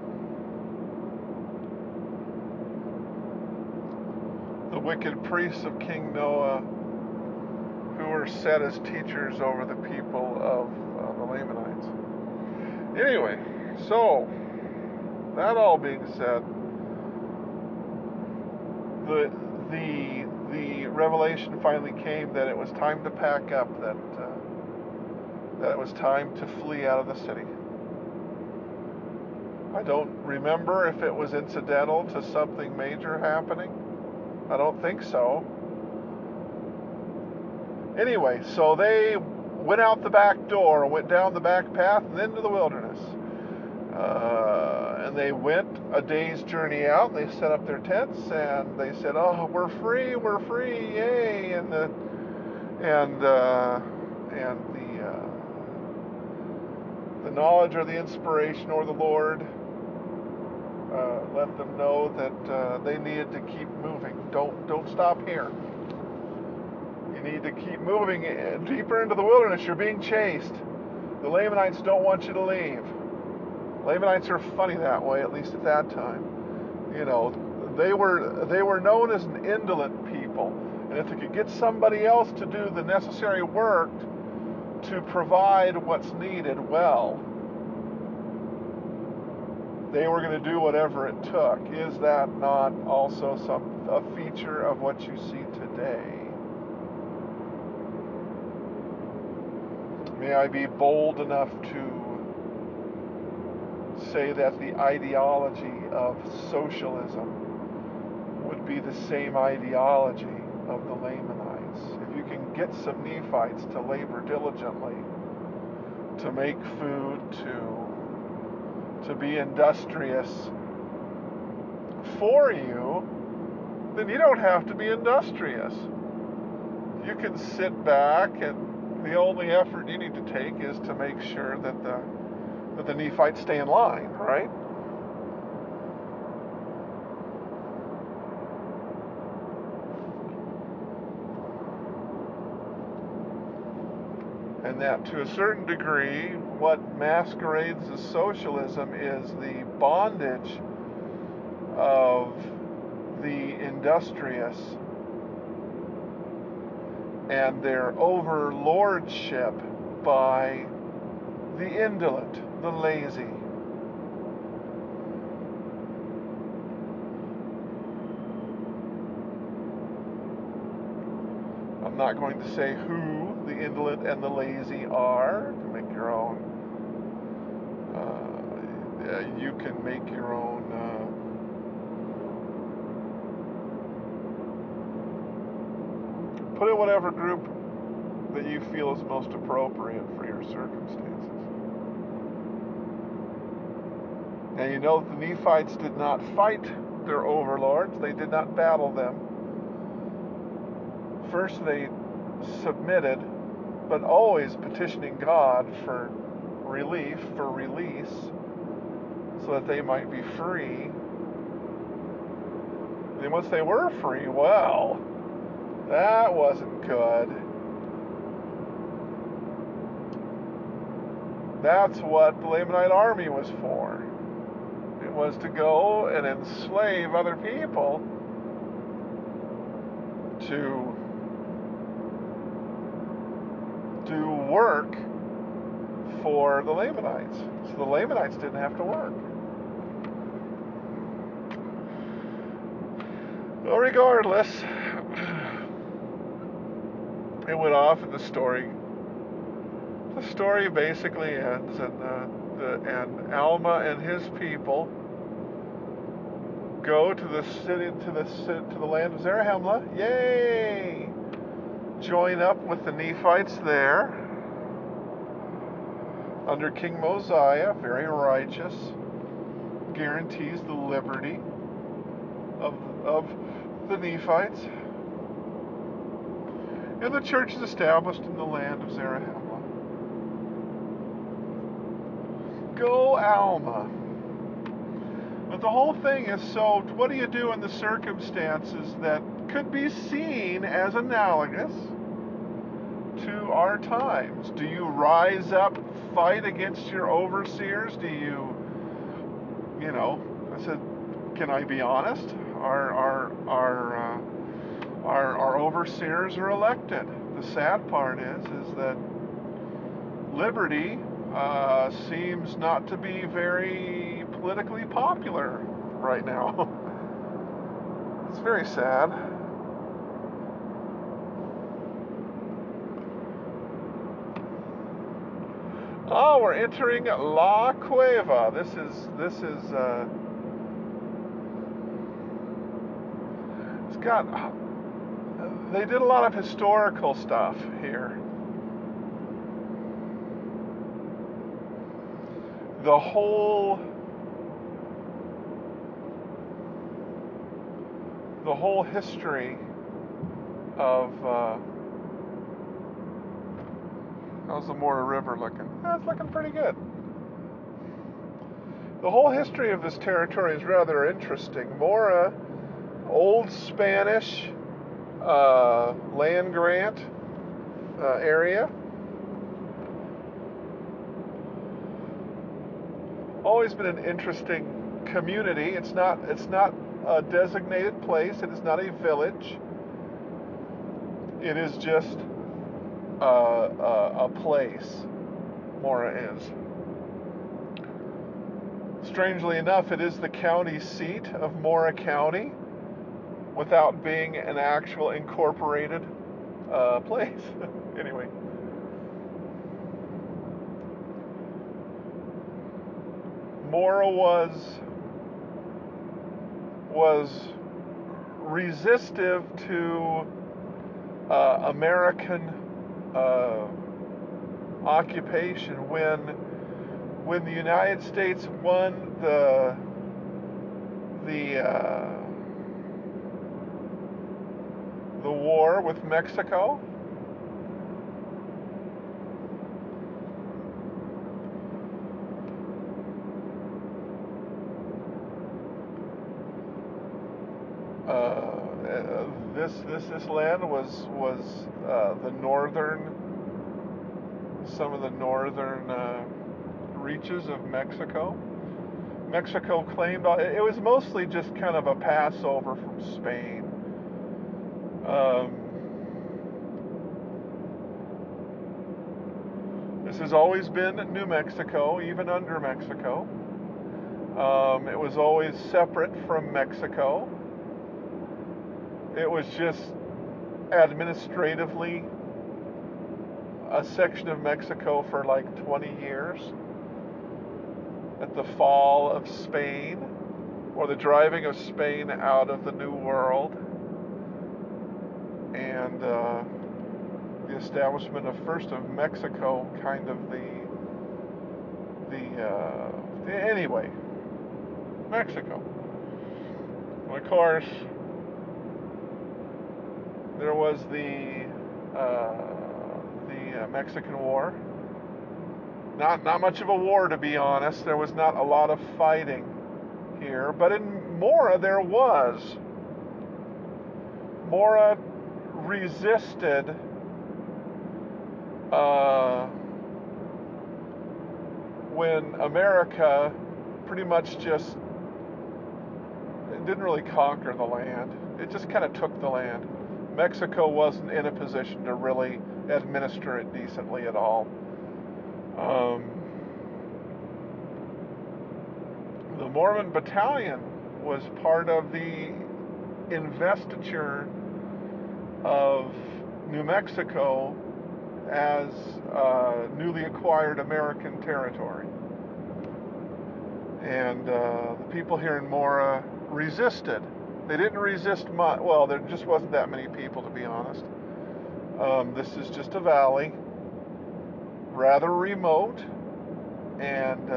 Speaker 1: the wicked priests of King Noah, who were set as teachers over the people of the Lamanites. Anyway, so that all being said, the revelation finally came that it was time to pack up, that it was time to flee out of the city. I don't remember if it was incidental to something major happening. I don't think so. Anyway, so they went out the back door, went down the back path, and into the wilderness. And they went a day's journey out, and they set up their tents, and they said, "Oh, we're free, yay!" And the knowledge or the inspiration or the Lord let them know that they needed to keep moving. Don't stop here. You need to keep moving deeper into the wilderness. You're being chased. The Lamanites don't want you to leave. Lamanites are funny that way, at least at that time. You know, they were known as an indolent people, and if they could get somebody else to do the necessary work to provide what's needed, well, they were going to do whatever it took. Is that not also a feature of what you see today? May I be bold enough to say that the ideology of socialism would be the same ideology of the Lamanites. If you can get some Nephites to labor diligently, to make food, to be industrious for you, then you don't have to be industrious. You can sit back, and the only effort you need to take is to make sure that the Nephites stay in line, right? And that to a certain degree, what masquerades as socialism is the bondage of the industrious and their overlordship by the indolent, the lazy. I'm not going to say who the indolent and the lazy are. You can make your own. You can make your own. Put in whatever group that you feel is most appropriate for your circumstances. Now you know that the Nephites did not fight their overlords. They did not battle them. First they submitted, but always petitioning God for relief, for release, so that they might be free. And then once they were free, well, That wasn't good. That's what the Lamanite army was for. It was to go and enslave other people to do work for the Lamanites. So the Lamanites didn't have to work. Well, regardless, it went off, and the story basically ends, and Alma and his people go to the city, to the land of Zarahemla. Yay! Join up with the Nephites there under King Mosiah, very righteous, guarantees the liberty of the Nephites. And the church is established in the land of Zarahemla. Go Alma. But the whole thing is, so what do you do in the circumstances that could be seen as analogous to our times? Do you rise up, fight against your overseers? Do you, I said, can I be honest? Our overseers are elected. The sad part is that liberty seems not to be very politically popular right now. It's very sad. Oh, we're entering La Cueva. This is it's got, they did a lot of historical stuff here. The whole history of how's the Mora River looking? It's looking pretty good. The whole history of this territory is rather interesting. Mora, old Spanish land grant area. Always been an interesting community. It's not a designated place. It is not a village. It is just a place. Mora is. Strangely enough, it is the county seat of Mora County without being an actual incorporated place. Anyway. Mora was resistive to American occupation when the United States won the war with Mexico. This land was the northern, some of the northern reaches of Mexico. Mexico claimed it was mostly just kind of a passover from Spain. This has always been New Mexico, even under Mexico. It was always separate from Mexico. It was just administratively a section of Mexico for like 20 years. At the fall of Spain, or the driving of Spain out of the New World, and the establishment of first of Mexico, kind of anyway, Mexico. And of course, there was the Mexican War. Not much of a war, to be honest. There was not a lot of fighting here, but in Mora there was. Mora resisted when America pretty much just didn't really conquer the land. It just kind of took the land. Mexico wasn't in a position to really administer it decently at all. The Mormon Battalion was part of the investiture of New Mexico as newly acquired American territory. And the people here in Mora resisted. They didn't resist much. Well, there just wasn't that many people, to be honest. This is just a valley, rather remote, and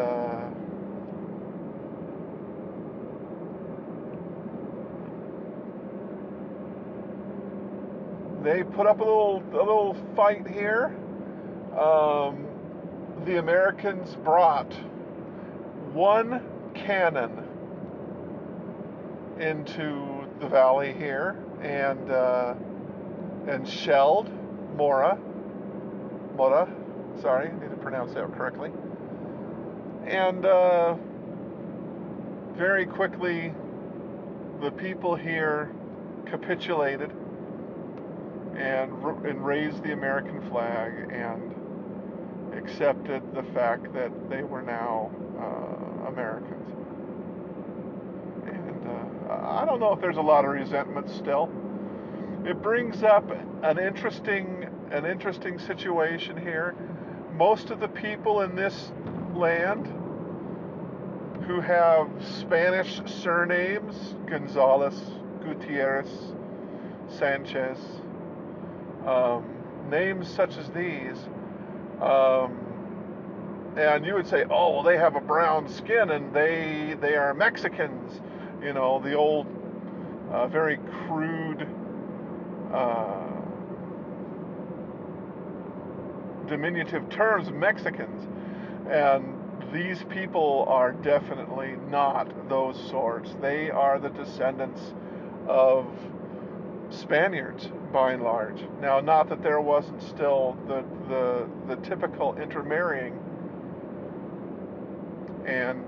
Speaker 1: they put up a little fight here. The Americans brought one cannon into the valley here and shelled Mora. Sorry, I need to pronounce that correctly. And very quickly, the people here capitulated and raised the American flag and accepted the fact that they were now Americans. And I don't know if there's a lot of resentment still. It brings up an interesting situation here. Most of the people in this land who have Spanish surnames, Gonzalez, Gutierrez, Sanchez, names such as these, and you would say, oh, well, they have a brown skin and they are Mexicans, you know, the old very crude diminutive terms, Mexicans. And these people are definitely not those sorts. They are the descendants of Spaniards, by and large. Now, not that there wasn't still the typical intermarrying, and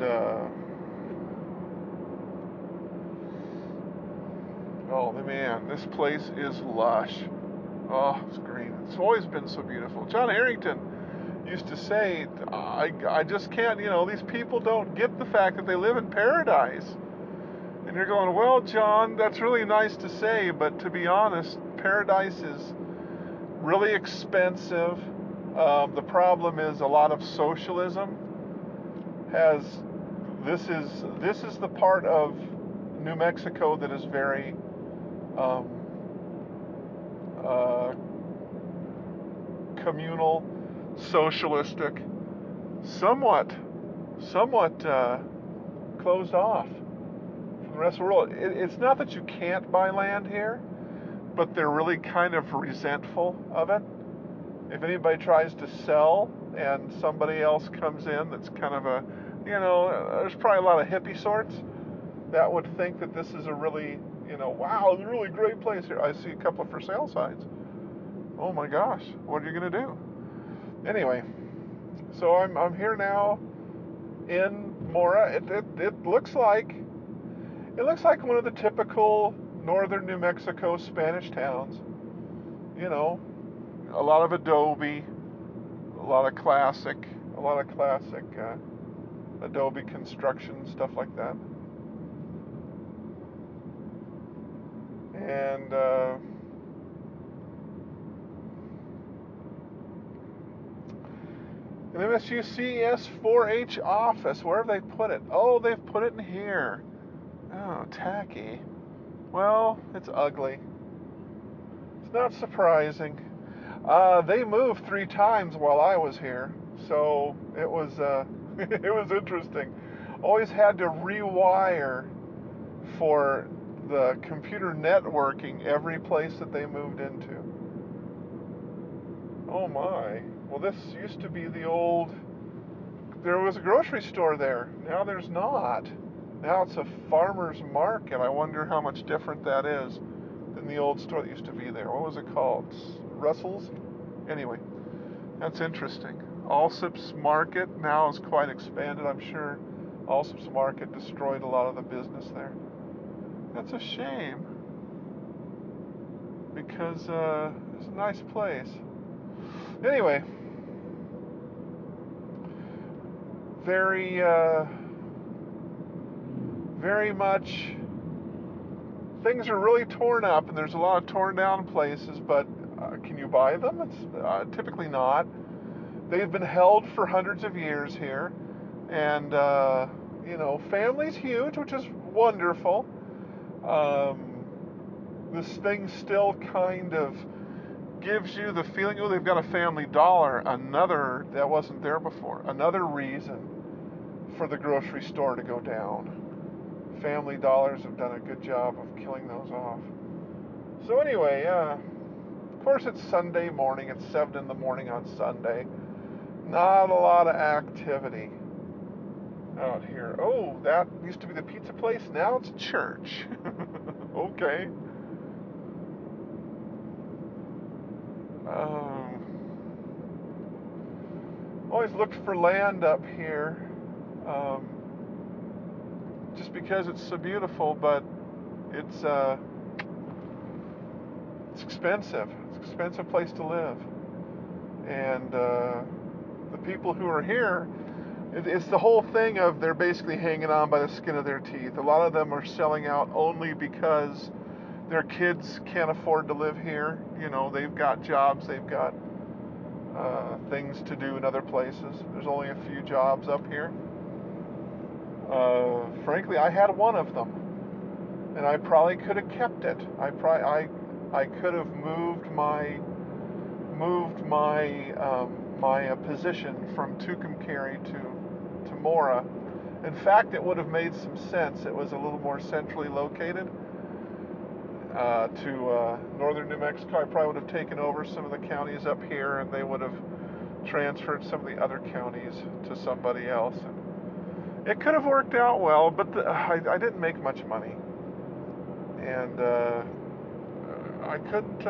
Speaker 1: oh man, this place is lush. Oh, it's green. It's always been so beautiful. John Harrington used to say, I just can't, you know, these people don't get the fact that they live in paradise. And you're going, well, John, that's really nice to say, but to be honest, paradise is really expensive. The problem is a lot of socialism this is the part of New Mexico that is very communal, socialistic, somewhat closed off from the rest of the world. It's not that you can't buy land here, but they're really kind of resentful of it. If anybody tries to sell and somebody else comes in that's kind of a, you know, there's probably a lot of hippie sorts that would think that this is a really, you know, wow, it's a really great place here. I see a couple of for sale signs. Oh my gosh, what are you going to do? Anyway, so I'm here now in Mora. It looks like one of the typical northern New Mexico Spanish towns. You know, a lot of adobe, a lot of classic adobe construction, stuff like that. And an MSUCS 4-H office. Where have they put it? Oh, they've put it in here. Oh, tacky. Well, it's ugly. It's not surprising. They moved 3 times while I was here, so it was it was interesting. Always had to rewire for the computer networking every place that they moved into. Oh my. Well, this used to be the old... There was a grocery store there. Now there's not. Now it's a farmer's market. I wonder how much different that is in the old store that used to be there. What was it called? Russell's? Anyway, that's interesting. Allsup's Market now is quite expanded, I'm sure. Allsup's Market destroyed a lot of the business there. That's a shame, because it's a nice place. Anyway, very, very much, things are really torn up, and there's a lot of torn down places, but can you buy them? It's typically not. They've been held for hundreds of years here, and family's huge, which is wonderful. This thing still kind of gives you the feeling, oh, they've got a Family Dollar, another that wasn't there before, another reason for the grocery store to go down. Family Dollars have done a good job of killing those off. So anyway, of course it's Sunday morning, it's 7 in the morning on Sunday. Not a lot of activity out here. Oh, that used to be the pizza place, now it's a church. Okay. Always looked for land up here, just because it's so beautiful, but it's expensive. It's an expensive place to live, and the people who are here, it's the whole thing of they're basically hanging on by the skin of their teeth. A lot of them are selling out only because their kids can't afford to live here. They've got jobs, they've got things to do in other places. There's only a few jobs up here. Frankly, I had one of them, and I probably could have kept it. I could have moved my position from Tucumcari to Mora. In fact, it would have made some sense. It was a little more centrally located to northern New Mexico. I probably would have taken over some of the counties up here, and they would have transferred some of the other counties to somebody else. And it could have worked out well, but I didn't make much money, and I couldn't.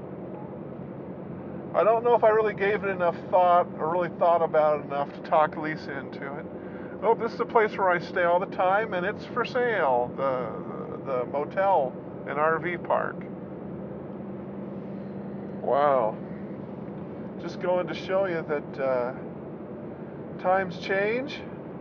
Speaker 1: I don't know if I really gave it enough thought, or really thought about it enough to talk Lisa into it. Oh, this is a place where I stay all the time, and it's for sale. The motel and RV park. Wow. Just going to show you that times change.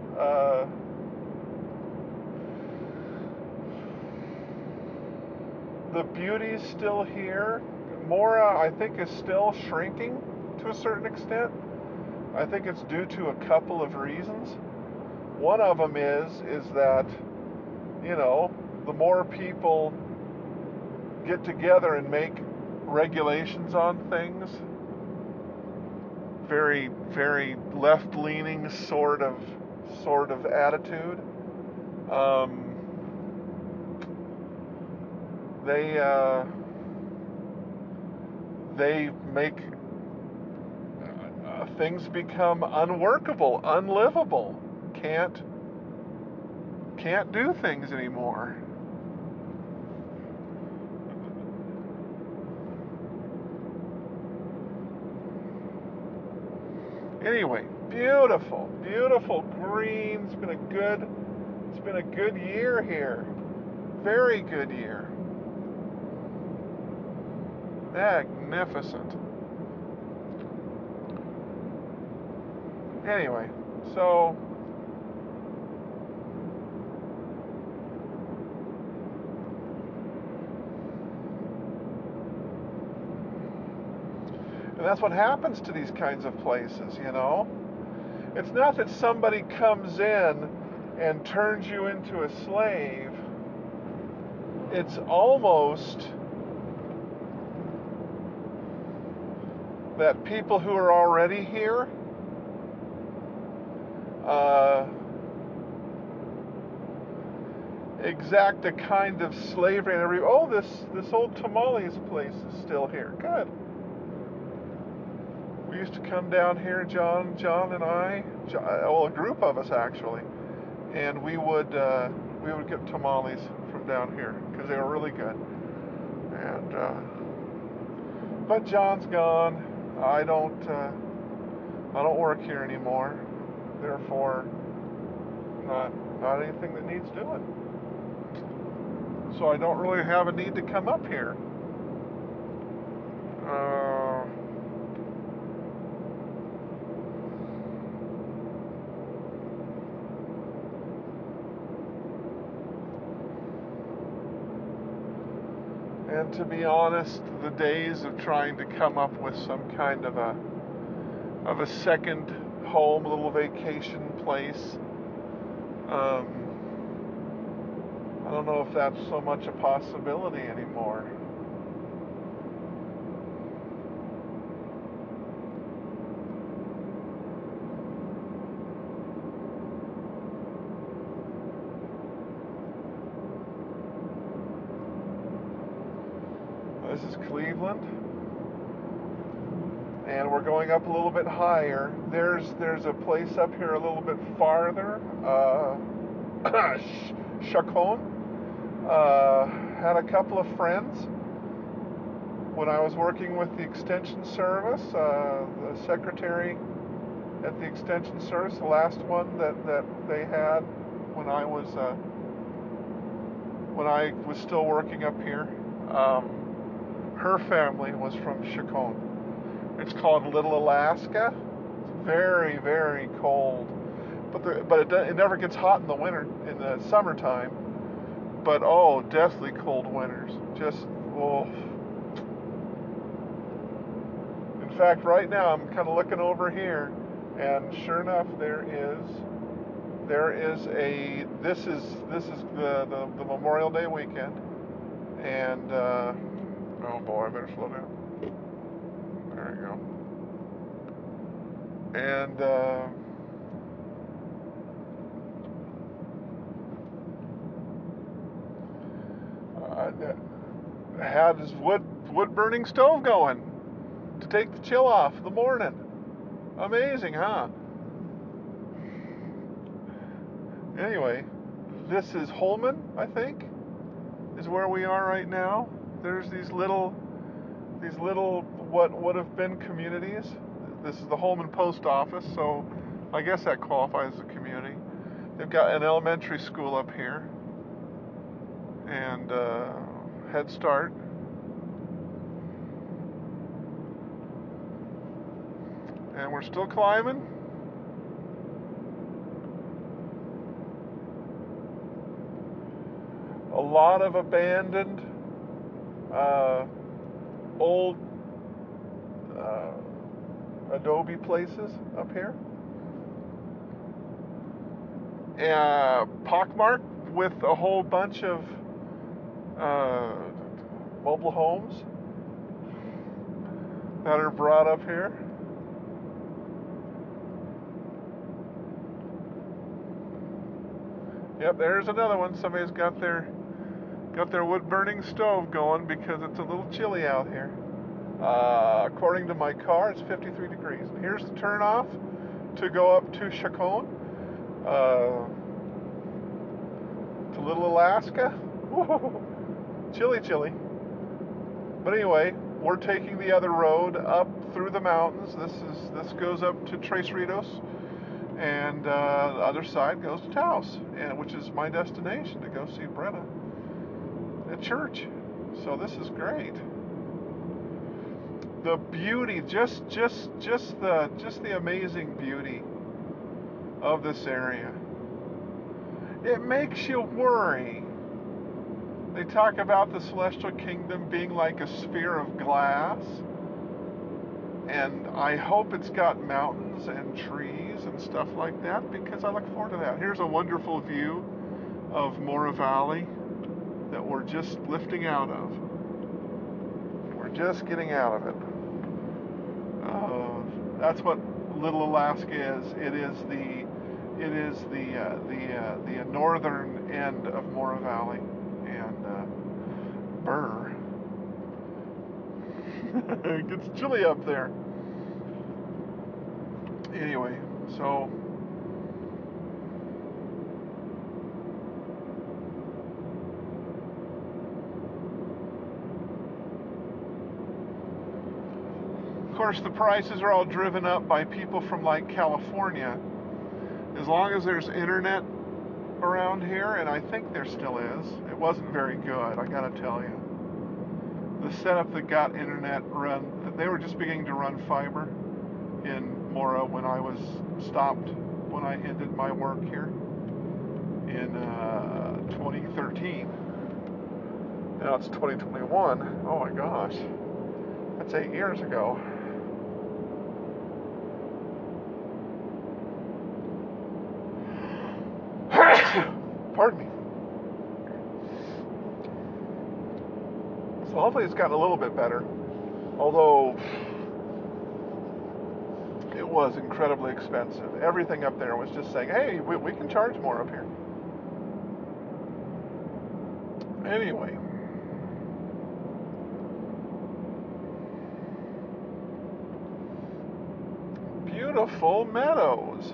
Speaker 1: The beauty's still here. Mora, I think, is still shrinking to a certain extent. I think it's due to a couple of reasons. One of them is that, the more people get together and make regulations on things, very, very left-leaning sort of attitude, they make things become unworkable, unlivable. Can't do things anymore. Anyway, beautiful green. It's been a good year here. Very good year. Magnificent. Anyway, so and that's what happens to these kinds of places, It's not that somebody comes in and turns you into a slave. It's almost that people who are already here exact a kind of slavery. And this old tamales place is still here. Good. We used to come down here, John and I, a group of us actually, and we would get tamales from down here because they were really good. And but John's gone. I don't work here anymore. Therefore, not anything that needs doing. So I don't really have a need to come up here. And to be honest, the days of trying to come up with some kind of a second home, a little vacation place, I don't know if that's so much a possibility anymore. This is Cleveland, and we're going up a little bit higher. There's a place up here a little bit farther, Chacon. Had a couple of friends when I was working with the Extension Service. The secretary at the Extension Service, the last one that they had when I was still working up here. Her family was from Chacon. It's called Little Alaska. It's very, very cold, but it never gets hot in the winter, in the summertime. But oh, deathly cold winters. Just oh. In fact, right now I'm kind of looking over here, and sure enough, there is a. This is the Memorial Day weekend, and oh boy, I better slow down. There you go. And had his wood burning stove going to take the chill off the morning. Amazing, huh? Anyway, this is Holman, I think, is where we are right now. There's these little what would have been communities. This is the Holman Post Office, so I guess that qualifies as a community. They've got an elementary school up here, and Head Start. And we're still climbing. A lot of abandoned, old adobe places up here. Pockmarked with a whole bunch of mobile homes that are brought up here. Yep, there's another one. Somebody's got their wood burning stove going because it's a little chilly out here. According to my car, it's 53 degrees. And here's the turnoff to go up to Chacon, to Little Alaska. Whoa, chilly. But anyway, we're taking the other road up through the mountains. This goes up to Tres Ritos, and the other side goes to Taos, which is my destination to go see Brenna at church. So this is great. The beauty, just the amazing beauty of this area. It makes you worry. They talk about the celestial kingdom being like a sphere of glass, and I hope it's got mountains and trees and stuff like that, because I look forward to that. Here's a wonderful view of Morra Valley that we're just lifting out of. We're just getting out of it. That's what Little Alaska is. It is the northern end of Morra Valley, and brr. It gets chilly up there. Anyway, so course, the prices are all driven up by people from like California. As long as there's internet around here, and I think there still is, it wasn't very good, I gotta tell you. The setup that got internet run, they were just beginning to run fiber in Mora when I was stopped, when I ended my work here in 2013. Now it's 2021. Oh my gosh. That's 8 years ago. Pardon me. So hopefully it's gotten a little bit better. Although it was incredibly expensive. Everything up there was just saying, hey, we can charge more up here. Anyway. Beautiful meadows.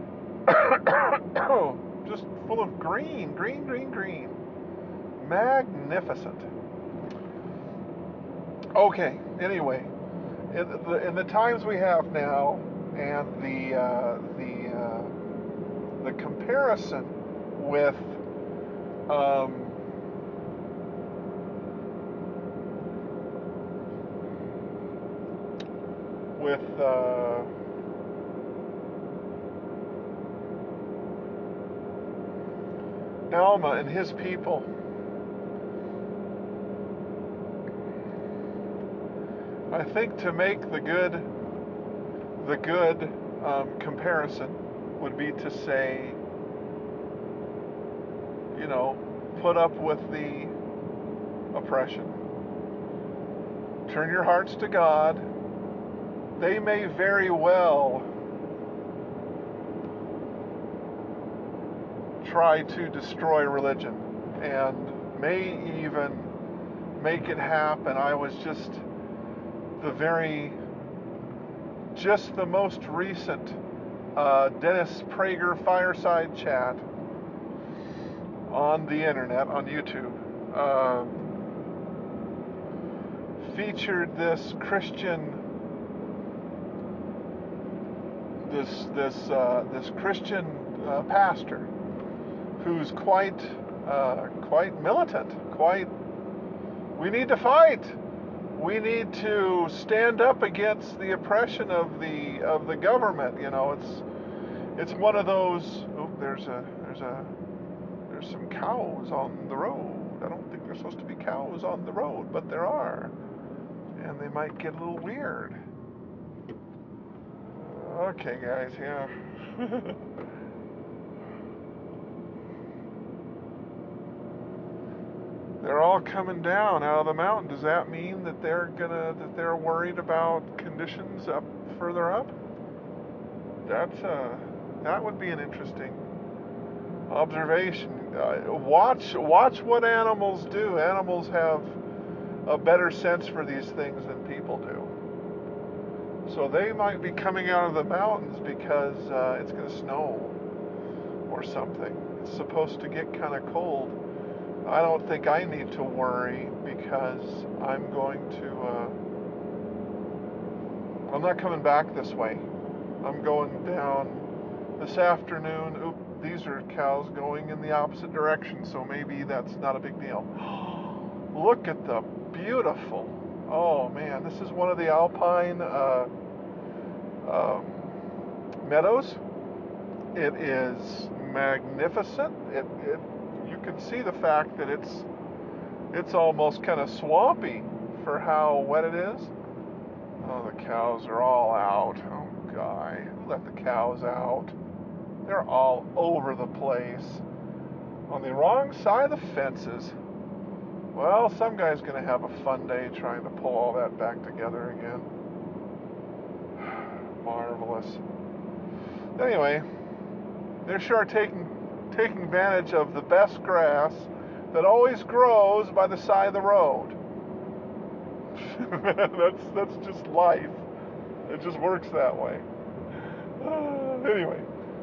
Speaker 1: Just full of green, green, green, green. Magnificent. Okay, anyway, in the times we have now, and the comparison with with Alma and his people, I think to make the good comparison would be to say, you know, put up with the oppression. Turn your hearts to God. They may very well try to destroy religion and may even make it happen. I was just the most recent Dennis Prager fireside chat on the internet, on YouTube, featured this Christian pastor who's quite militant. We need to fight. We need to stand up against the oppression of the government. You know, it's one of those. Oh, there's some cows on the road. I don't think there's supposed to be cows on the road, but there are, and they might get a little weird. Okay, guys, yeah. They're all coming down out of the mountain. Does that mean that they're worried about conditions up further up? That would be an interesting observation. Watch what animals do. Animals have a better sense for these things than people do. So they might be coming out of the mountains because it's going to snow or something. It's supposed to get kind of cold. I don't think I need to worry because I'm not coming back this way. I'm going down this afternoon. Oop, these are cows going in the opposite direction, so maybe that's not a big deal. Look at the beautiful, oh man, this is one of the alpine meadows. It is magnificent. You can see the fact that it's almost kind of swampy for how wet it is. Oh, the cows are all out. Oh, guy, who let the cows out? They're all over the place. On the wrong side of the fences. Well, some guy's going to have a fun day trying to pull all that back together again. Marvelous. Anyway, they're sure taking advantage of the best grass that always grows by the side of the road. that's just life. It just works that way. Anyway,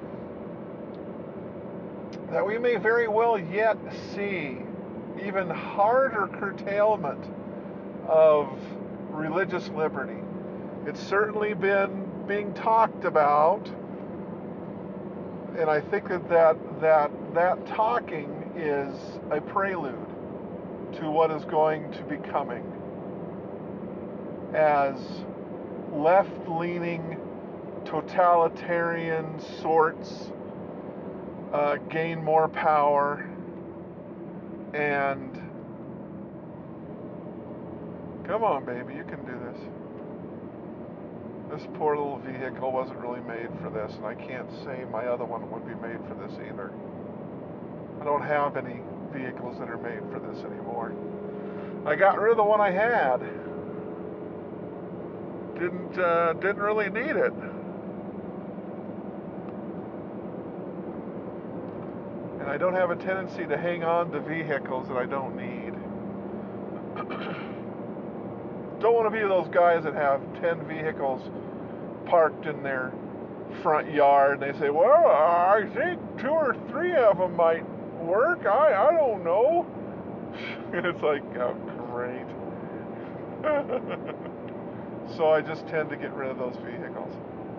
Speaker 1: that we may very well yet see even harder curtailment of religious liberty. It's certainly been being talked about, and I think that talking is a prelude to what is going to be coming as left-leaning totalitarian sorts gain more power, and come on, baby, you can do this. This poor little vehicle wasn't really made for this, and I can't say my other one would be made for this either. I don't have any vehicles that are made for this anymore. I got rid of the one I had. Didn't really need it. And I don't have a tendency to hang on to vehicles that I don't need. Don't want to be those guys that have 10 vehicles parked in their front yard, and they say, well, I think 2 or 3 of them might work. I don't know. And it's like, oh, great. So I just tend to get rid of those vehicles.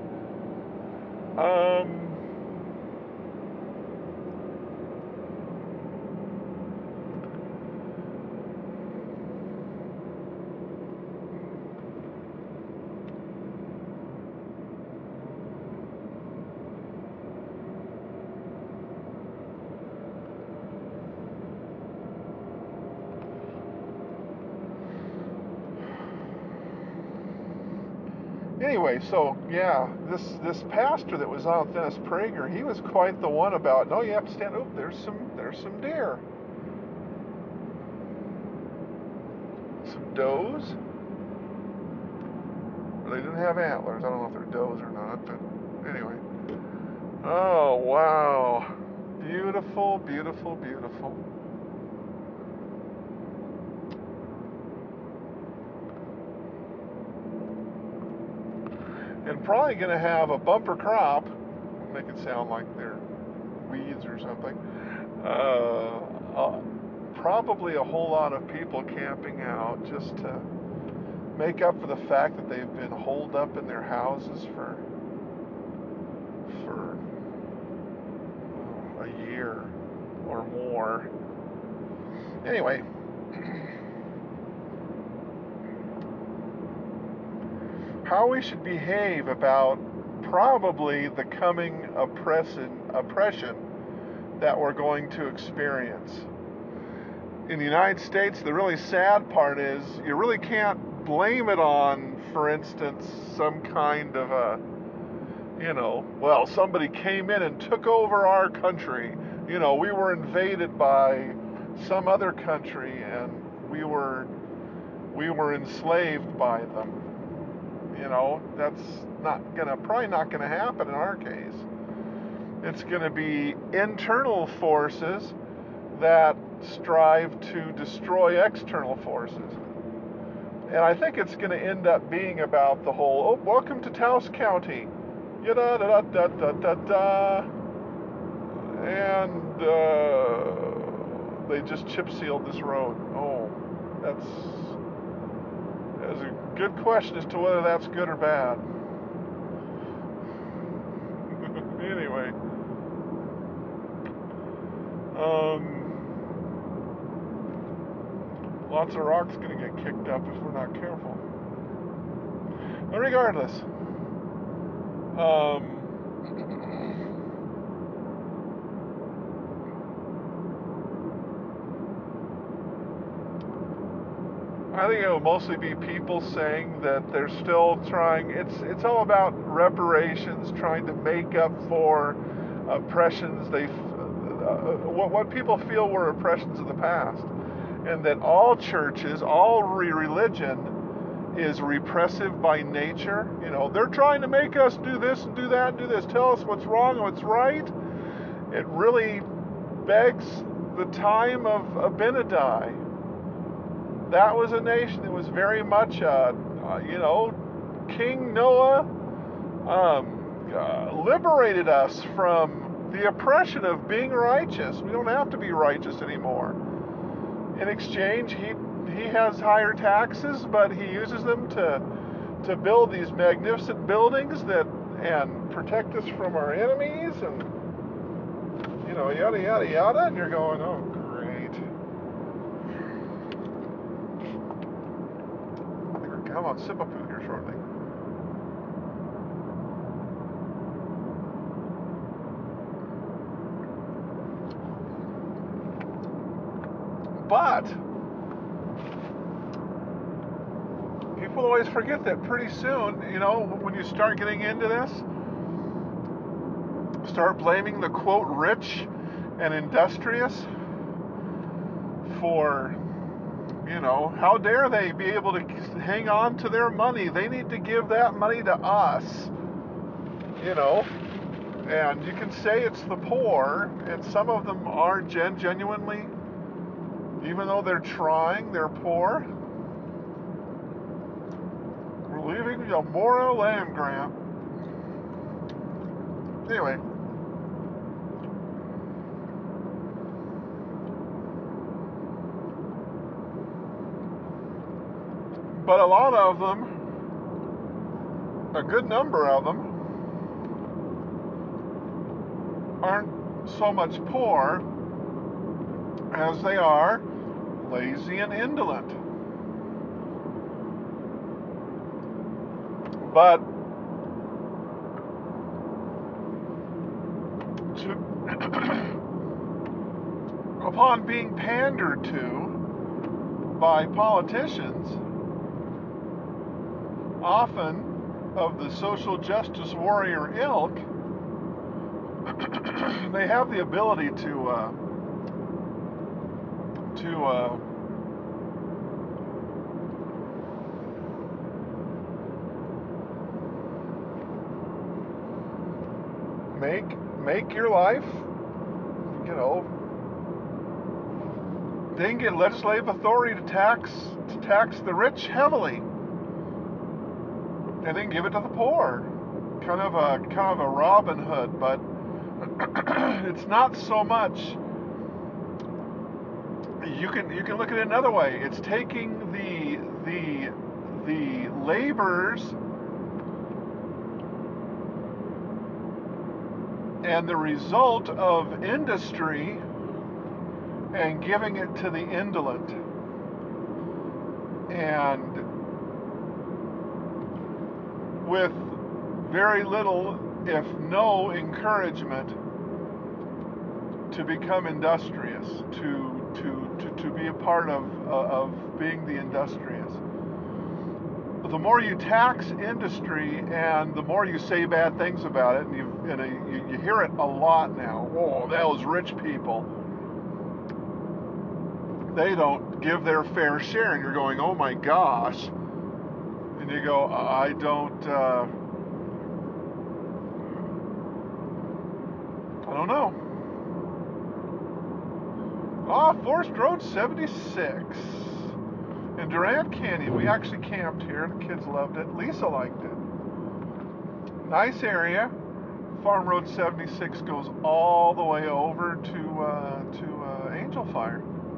Speaker 1: Anyway, so yeah, this pastor that was on with Dennis Prager, he was quite the one about, no, you have to stand. Oh, there's some deer, some does. They didn't have antlers. I don't know if they're does or not, but anyway. Oh wow, beautiful, beautiful, beautiful. And probably going to have a bumper crop. Make it sound like they're weeds or something. Probably a whole lot of people camping out just to make up for the fact that they've been holed up in their houses for a year or more. Anyway, how we should behave about probably the coming oppression that we're going to experience. In the United States, the really sad part is you really can't blame it on, for instance, some kind of a, well, somebody came in and took over our country. We were invaded by some other country and we were enslaved by them. That's probably not gonna happen in our case. It's gonna be internal forces that strive to destroy external forces. And I think it's going to end up being about the whole, welcome to Taos County. Da-da-da-da-da-da-da. And they just chip sealed this road. Oh, that's a good question as to whether that's good or bad. Anyway. Lots of rocks going to get kicked up if we're not careful. But regardless, I think it will mostly be people saying that they're still trying. It's all about reparations, trying to make up for oppressions what people feel were oppressions of the past, and that all churches, all religion is repressive by nature. They're trying to make us do this and do that and do this, tell us what's wrong and what's right. It really begs the time of Abinadi. That was a nation that was very much, King Noah liberated us from the oppression of being righteous. We don't have to be righteous anymore. In exchange, he has higher taxes, but he uses them to to build these magnificent buildings that and protect us from our enemies, and yada yada yada, and you're going, oh great. I think we're coming on Sipapoo here shortly. But people always forget that pretty soon, when you start getting into this, start blaming the quote rich and industrious for, how dare they be able to hang on to their money? They need to give that money to us, and you can say it's the poor, and some of them are genuinely, even though they're trying, they're poor. We're leaving you more of a land grant. Anyway. But a lot of them, a good number of them, aren't so much poor as they are lazy and indolent. But upon being pandered to by politicians, often of the social justice warrior ilk, they have the ability to make your life, they can get legislative authority to tax the rich heavily, and then give it to the poor. Kind of a Robin Hood, but it's not so much. You can look at it another way. It's taking the laborers and the result of industry and giving it to the indolent, and with very little, if no, encouragement to become industrious, to be a part of being the industrious. The more you tax industry and the more you say bad things about it, and you hear it a lot now. Oh, those rich people, they don't give their fair share, and you're going, oh my gosh, and you go, I don't know. Forest Road 76 in Durant Canyon. We actually camped here. The kids loved it. Lisa liked it. Nice area. Farm Road 76 goes all the way over to Angel Fire.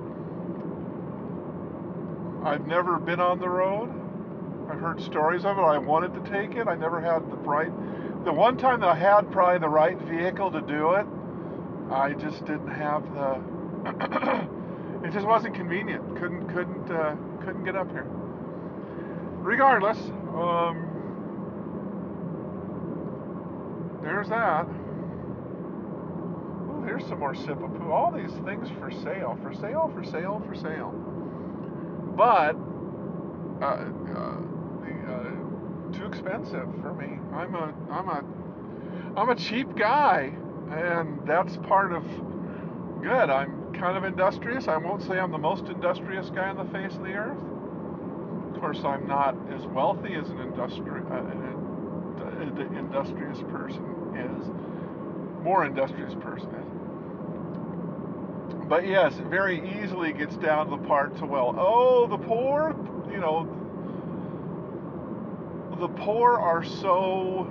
Speaker 1: I've never been on the road. I've heard stories of it. I wanted to take it. I never had the one time that I had probably the right vehicle to do it, I just didn't have the it just wasn't convenient. Couldn't get up here. Regardless, there's that. Ooh, here's some more Sipapoo. All these things for sale. But too expensive for me. I'm a cheap guy, and that's part of good. I'm kind of industrious. I won't say I'm the most industrious guy on the face of the earth. Of course, I'm not as wealthy as an industrious person is. More industrious person is. But yes, it very easily gets down to the part to, the poor, the poor are so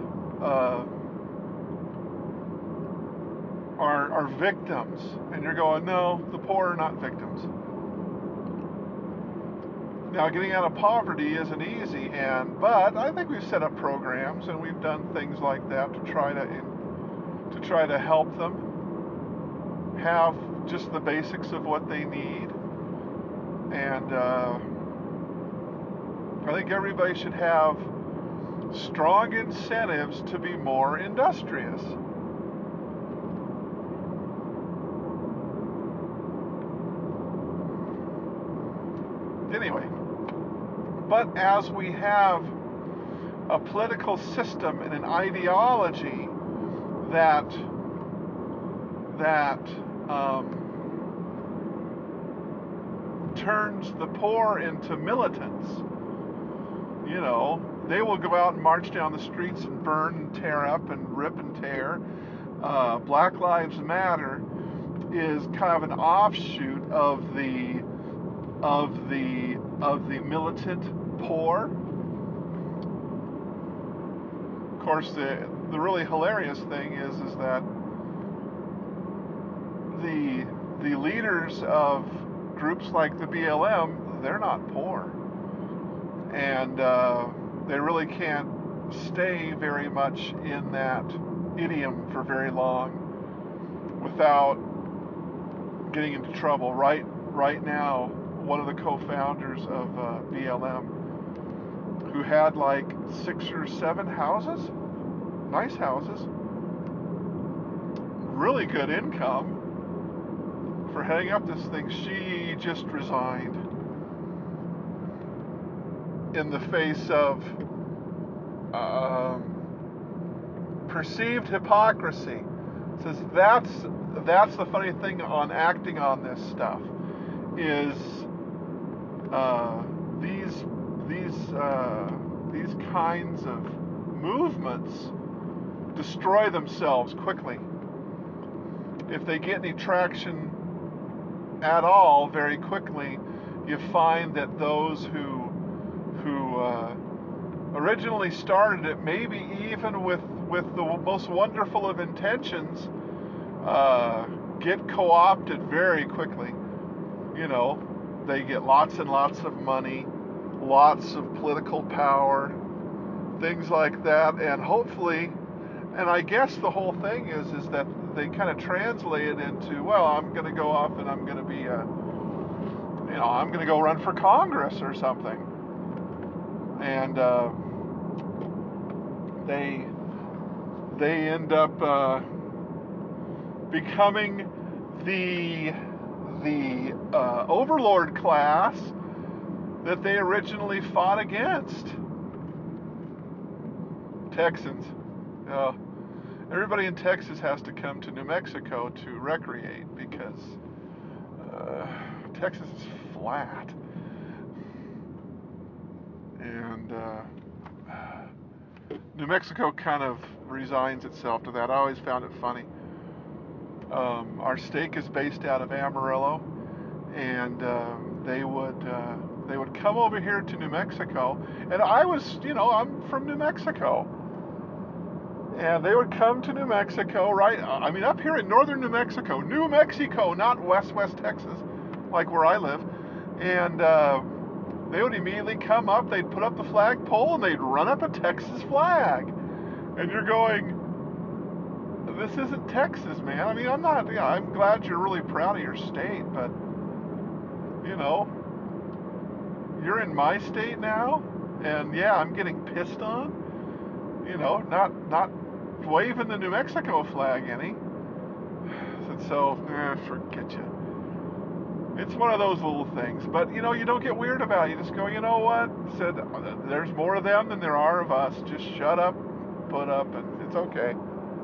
Speaker 1: are victims, and you're going, no, the poor are not victims. Now, getting out of poverty isn't easy, but I think we've set up programs and we've done things like that to try to help them have just the basics of what they need. And I think everybody should have strong incentives to be more industrious. Anyway, but as we have a political system and an ideology that turns the poor into militants, they will go out and march down the streets and burn and tear up and rip and tear. Black Lives Matter is kind of an offshoot of the militant poor. Of course, the really hilarious thing is that the leaders of groups like the BLM, they're not poor, and they really can't stay very much in that idiom for very long without getting into trouble. Right now, one of the co-founders of BLM, who had like 6 or 7 houses, nice houses, really good income for heading up this thing, she just resigned in the face of perceived hypocrisy. Says that's the funny thing on acting on this stuff is these kinds of movements destroy themselves quickly. If they get any traction at all, very quickly, you find that those who originally started it, maybe even with the most wonderful of intentions, get co-opted very quickly. They get lots and lots of money, lots of political power, things like that, and hopefully, and I guess the whole thing is that they kind of translate it into, well, I'm going to go off and I'm going to be I'm going to go run for Congress or something, and they end up becoming the overlord class that they originally fought against. Texans. Everybody in Texas has to come to New Mexico to recreate because Texas is flat. And New Mexico kind of resigns itself to that. I always found it funny. Our steak is based out of Amarillo, and they would come over here to New Mexico, and I'm from New Mexico, and they would come to New Mexico, right? I mean, up here in northern New Mexico, not West Texas, like where I live, and they would immediately come up, they'd put up the flagpole, and they'd run up a Texas flag, and you're going, this isn't Texas, man. I mean, I'm glad you're really proud of your state, but, you're in my state now, and yeah, I'm getting pissed on, not waving the New Mexico flag any. So, forget you. It's one of those little things, but, you don't get weird about it. You just go, you know what? Said, there's more of them than there are of us. Just shut up, put up, and it's okay.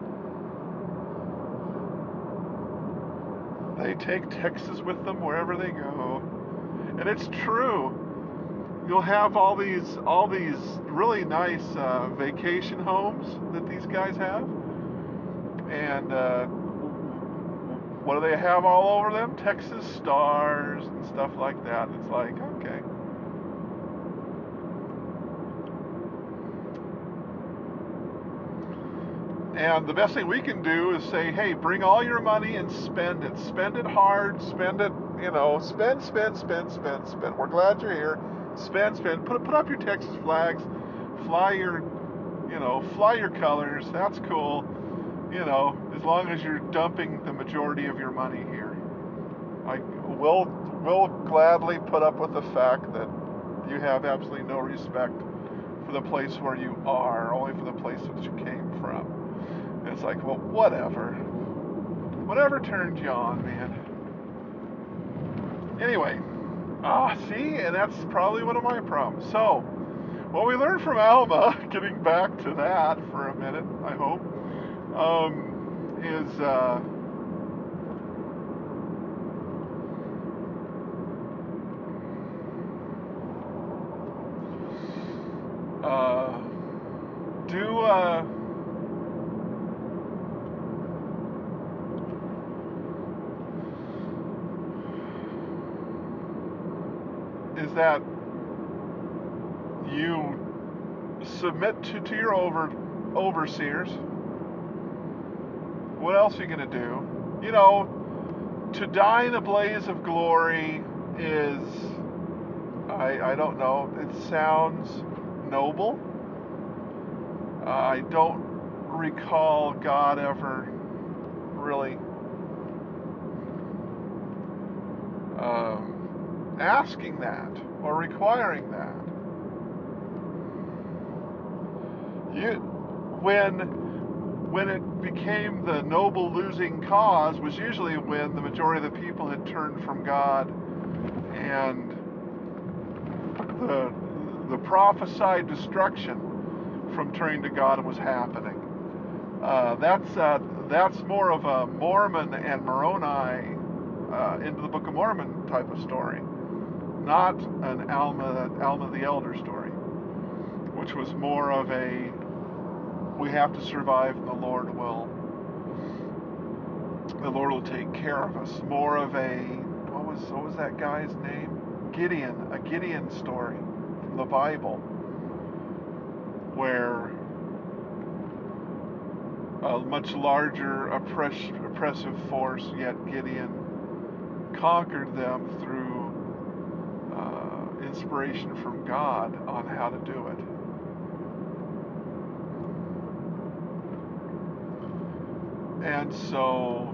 Speaker 1: They take Texas with them wherever they go. And it's true. You'll have all these really nice vacation homes that these guys have. And what do they have all over them? Texas stars and stuff like that. It's like, okay. And the best thing we can do is say, hey, bring all your money and spend it. Spend it hard, spend it, spend. We're glad you're here. Spend. Put up your Texas flags. Fly your, fly your colors. That's cool. As long as you're dumping the majority of your money here. I will gladly put up with the fact that you have absolutely no respect for the place where you are, only for the place that you came from. And it's like, well, whatever. Whatever turned you on, man. Anyway, see, and that's probably one of my problems. So, what we learned from Alma, getting back to that for a minute, I hope, is do is that you submit to your overseers. What else are you going to do? To die in a blaze of glory is, I don't know, it sounds noble. I don't recall God ever really asking that or requiring that. When it became the noble losing cause was usually when the majority of the people had turned from God and the prophesied destruction from turning to God was happening. That's more of a Mormon and Moroni into the Book of Mormon type of story, not an Alma the Elder story, which was more of a we have to survive and the Lord will take care of us. More of a what was that guy's name? A Gideon story from the Bible, where a much larger oppressive force, yet Gideon conquered them through inspiration from God on how to do it. And so,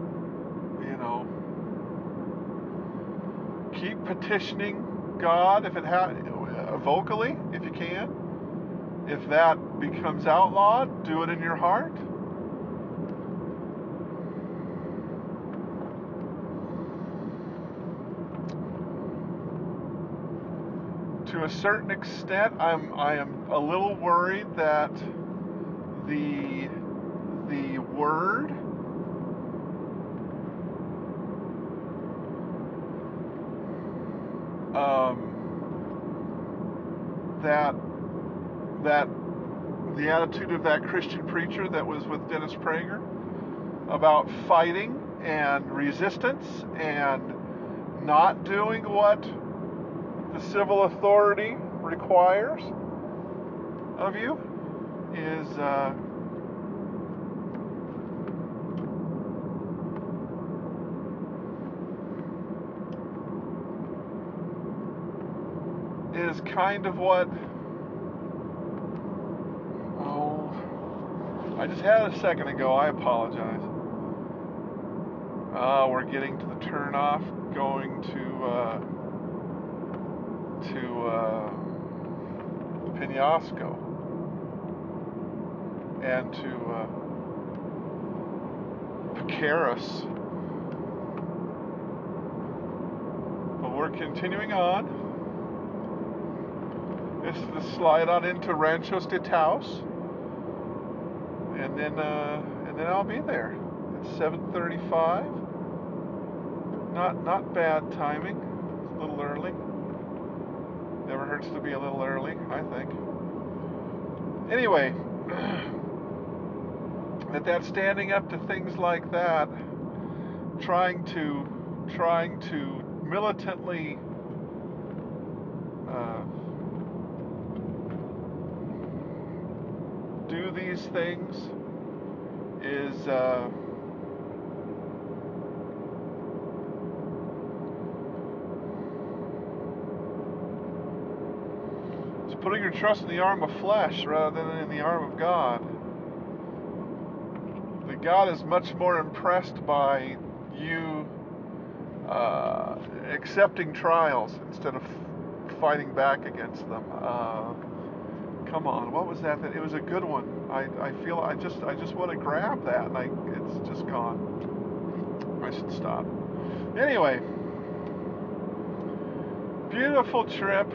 Speaker 1: keep petitioning God if it vocally, if you can. If that becomes outlawed, do it in your heart. To a certain extent, I am a little worried that the word that the attitude of that Christian preacher that was with Dennis Prager about fighting and resistance and not doing what the civil authority requires of you is kind of what I just had a second ago. I apologize. We're getting to the turnoff going to Penasco and to Pacaris. But we're continuing on. This is the slide on into Ranchos de Taos, and then I'll be there. It's 7:35. Not bad timing. It's a little early. Never hurts to be a little early, I think. Anyway, that's standing up to things like that, trying to militantly do these things is putting your trust in the arm of flesh rather than in the arm of God. That God is much more impressed by you accepting trials instead of fighting back against them. Come on, what was that? It was a good one. I feel I just want to grab that, and it's just gone. I should stop. Anyway, beautiful trip.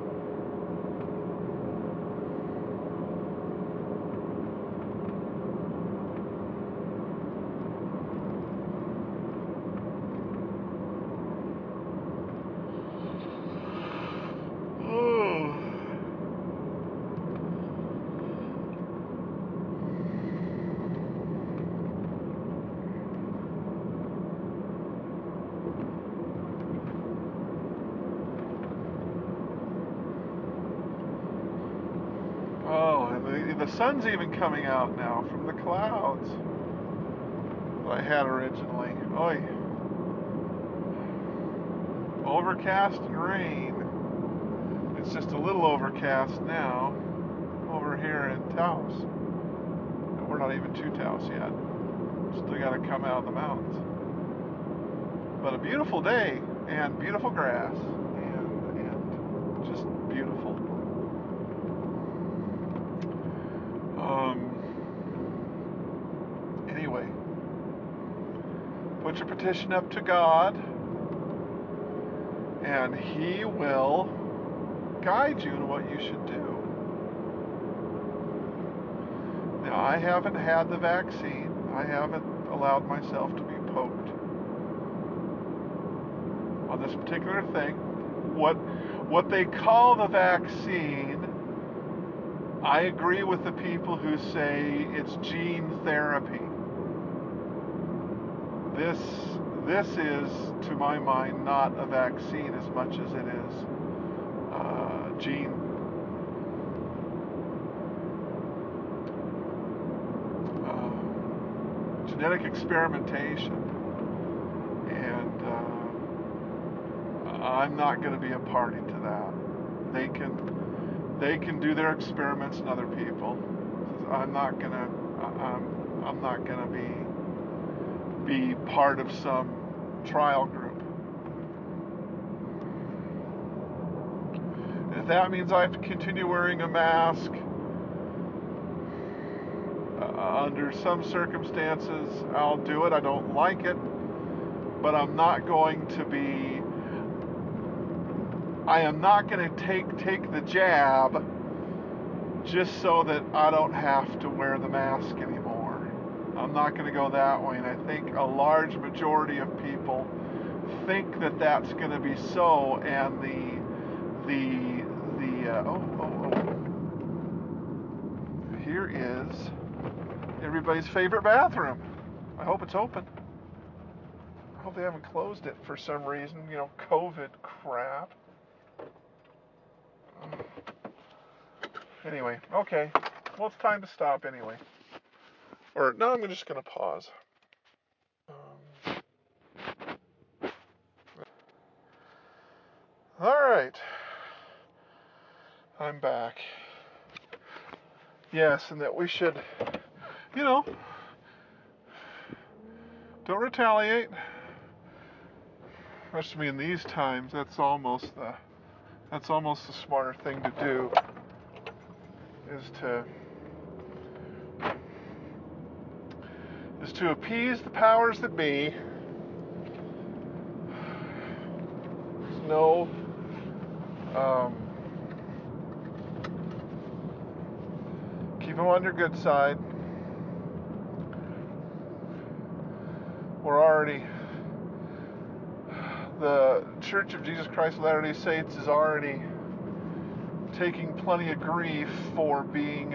Speaker 1: Oh, and the sun's even coming out now from the clouds that I had originally. Oy. Overcast and rain. It's just a little overcast now over here in Taos. And we're not even to Taos yet. Still got to come out of the mountains. But a beautiful day and beautiful grass and just beautiful. Anyway, put your petition up to God, and He will guide you in what you should do. Now, I haven't had the vaccine. I haven't allowed myself to be poked on this particular thing. What they call the vaccine, I agree with the people who say it's gene therapy. This is, to my mind, not a vaccine as much as it is genetic experimentation, and I'm not going to be a party to that. They can do their experiments on other people. I'm not gonna be part of some trial group. And if that means I have to continue wearing a mask under some circumstances, I'll do it. I don't like it, but I am not going to take the jab just so that I don't have to wear the mask anymore. I'm not going to go that way, and I think a large majority of people think that that's going to be so, and here is everybody's favorite bathroom. I hope it's open. I hope they haven't closed it for some reason, COVID crap. Anyway, okay. Well, it's time to stop anyway. Or, no, I'm just going to pause. All right. I'm back. Yes, and that we should, don't retaliate. Especially in these times, that's almost the smarter thing to do, is to appease the powers that be. There's no keep them on your good side. The Church of Jesus Christ of Latter-day Saints is already taking plenty of grief for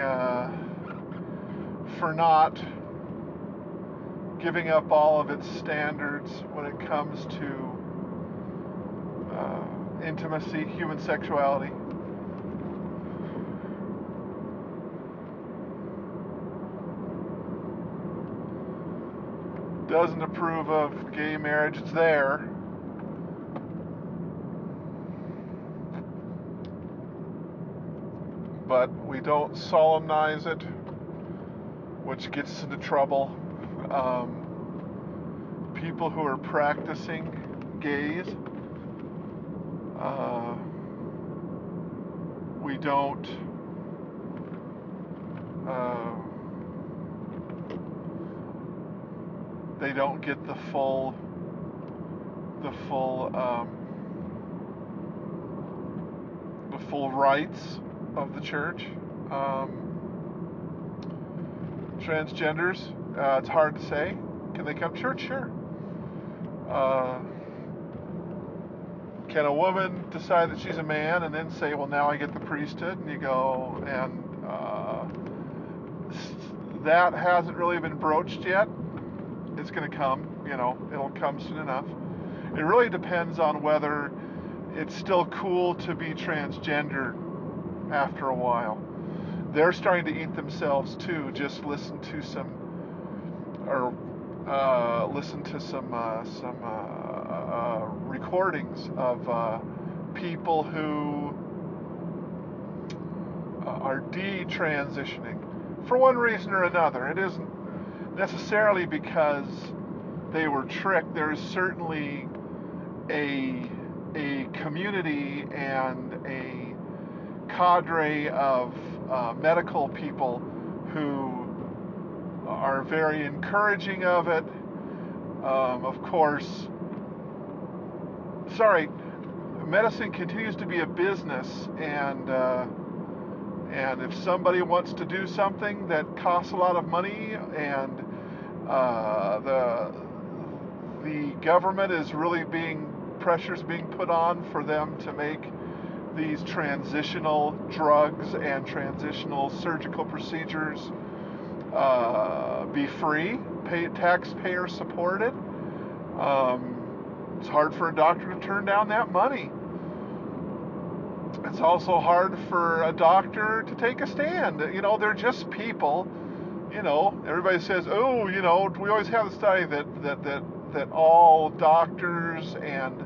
Speaker 1: for not giving up all of its standards when it comes to intimacy, human sexuality. Doesn't approve of gay marriage. It's there. but we don't solemnize it, which gets us into trouble. People who are practicing gays, we don't they don't get the full rights of the church. Transgenders, it's hard to say. Can they come to church? Sure. Can a woman decide that she's a man and then say, well, now I get the priesthood? And you go, and that hasn't really been broached yet. It's going to come, it'll come soon enough. It really depends on whether it's still cool to be transgender after a while. They're starting to eat themselves too. Just listen to some recordings of people who are detransitioning for one reason or another. It isn't necessarily because they were tricked. There's certainly a community and a cadre of medical people who are very encouraging of it. Of course, medicine continues to be a business, and if somebody wants to do something that costs a lot of money, and the government is really pressure's being put on for them to make these transitional drugs and transitional surgical procedures be free, taxpayer supported. It's hard for a doctor to turn down that money. It's also hard for a doctor to take a stand. They're just people. Everybody says, oh, we always have this study that all doctors and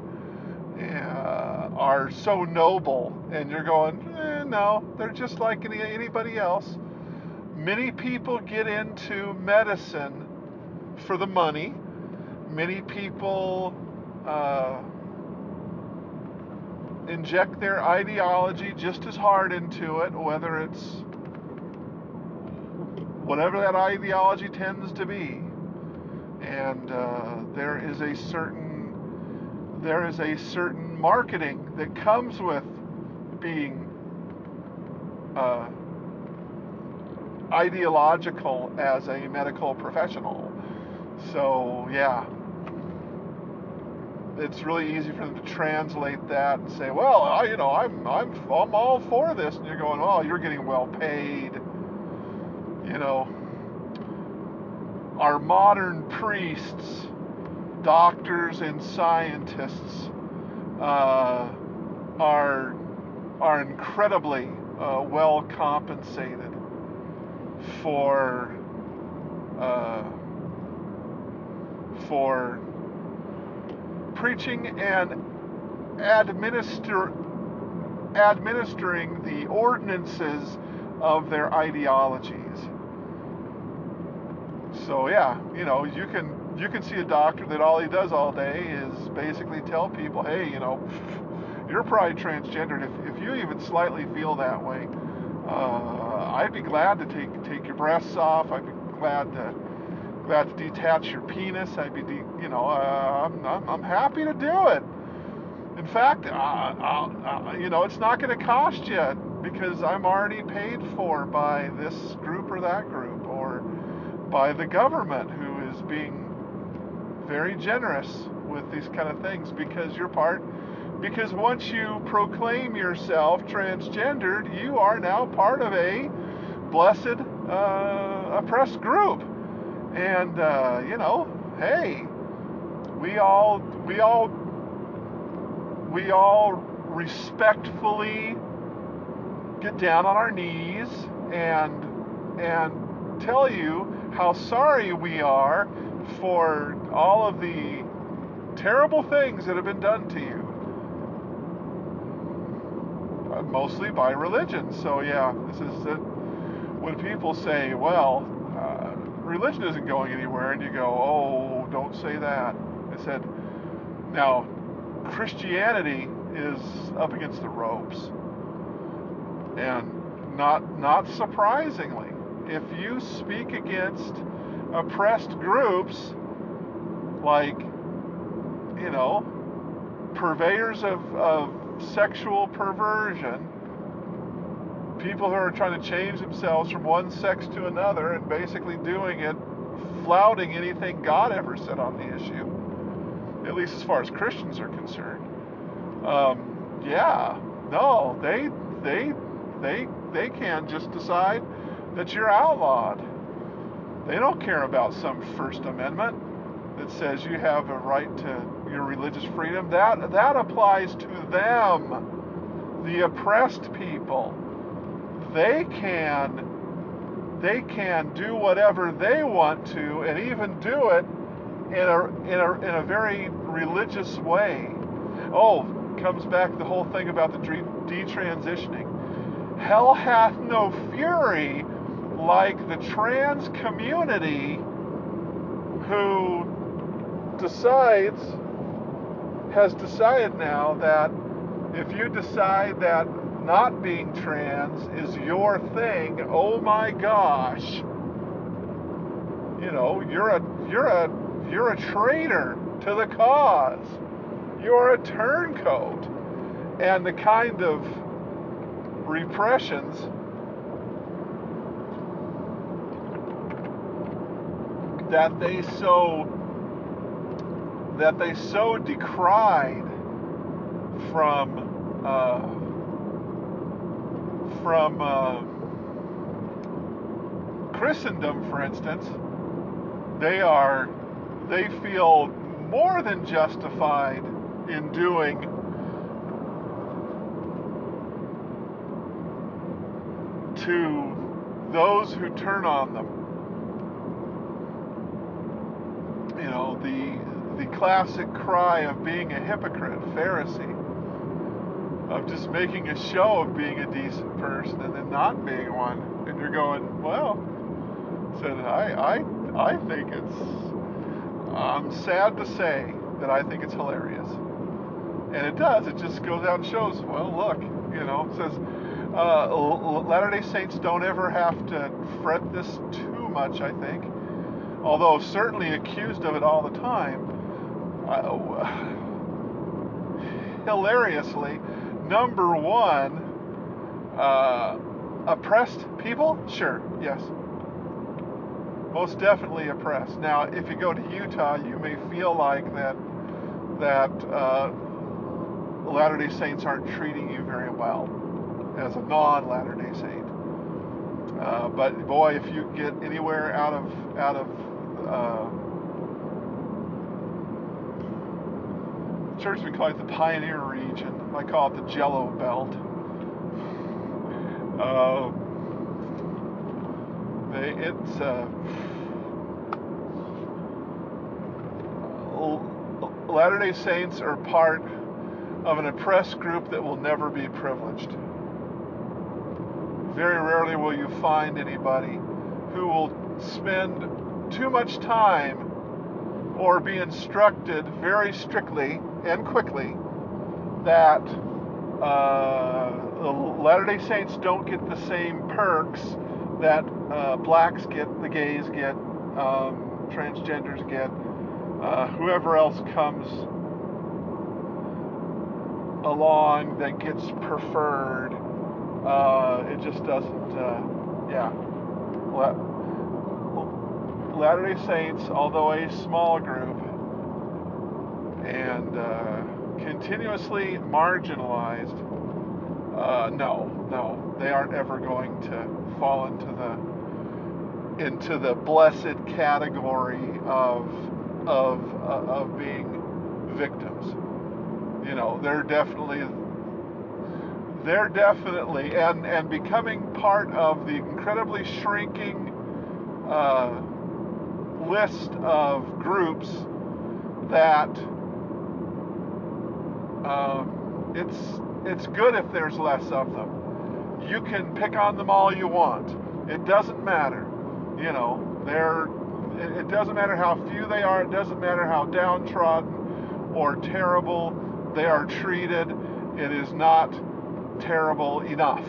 Speaker 1: are so noble, and you're going, no, they're just like anybody else. Many people get into medicine for the money. Many people inject their ideology just as hard into it, whether it's whatever that ideology tends to be. And there is a certain marketing that comes with being ideological as a medical professional. So yeah, it's really easy for them to translate that and say, well, I'm all for this, and you're going, oh, you're getting well paid. Our modern priests, doctors, and scientists are incredibly well compensated for preaching and administering the ordinances of their ideologies. So yeah, you can see a doctor that all he does all day is basically tell people, hey, you're probably transgendered. If you even slightly feel that way, I'd be glad to take your breasts off. I'd be glad to detach your penis. I'd be, I'm happy to do it. In fact, it's not going to cost you because I'm already paid for by this group or that group, or by the government, who is being very generous with these kind of things because because once you proclaim yourself transgendered, you are now part of a blessed oppressed group. And hey, we all respectfully get down on our knees and tell you how sorry we are for all of the terrible things that have been done to you. mostly by religion. So yeah, this is when people say, well, religion isn't going anywhere, and you go, oh, don't say that. I said, now, Christianity is up against the ropes. And not surprisingly, if you speak against oppressed groups like, purveyors of sexual perversion, people who are trying to change themselves from one sex to another and basically doing it, flouting anything God ever said on the issue, at least as far as Christians are concerned. Yeah, no, they can just decide that you're outlawed. They don't care about some First Amendment that says you have a right to your religious freedom. That applies to them, the oppressed people. They can do whatever they want to, and even do it in a very religious way. Oh, comes back the whole thing about the detransitioning. Hell hath no fury like the trans community who has decided now that if you decide that not being trans is your thing, oh my gosh, you're a traitor to the cause. You're a turncoat. And the kind of repressions that they so decried from Christendom, for instance, they feel more than justified in doing to those who turn on them. The classic cry of being a hypocrite, Pharisee, of just making a show of being a decent person and then not being one. And you're going, well, said I think I'm sad to say that I think it's hilarious. And it does. It just goes out and shows, well, look, it says Latter-day Saints don't ever have to fret this too much, I think. Although certainly accused of it all the time. Hilariously, number one, oppressed people? Sure, yes. Most definitely oppressed. Now, if you go to Utah, you may feel like that Latter-day Saints aren't treating you very well as a non-Latter-day Saint. But boy, if you get anywhere out of church, we call it the Pioneer region. I call it the Jello Belt. Latter-day Saints are part of an oppressed group that will never be privileged. Very rarely will you find anybody who will spend too much time or be instructed very strictly and quickly that Latter-day Saints don't get the same perks that blacks get, the gays get, transgenders get, whoever else comes along that gets preferred. It just doesn't, yeah. Latter-day Saints, although a small group and continuously marginalized, no, they aren't ever going to fall into the blessed category of being victims. They're definitely and becoming part of the incredibly shrinking list of groups that it's good if there's less of them. You can pick on them all you want. It doesn't matter. You know, it doesn't matter how few they are. It doesn't matter how downtrodden or terrible they are treated. It is not terrible enough.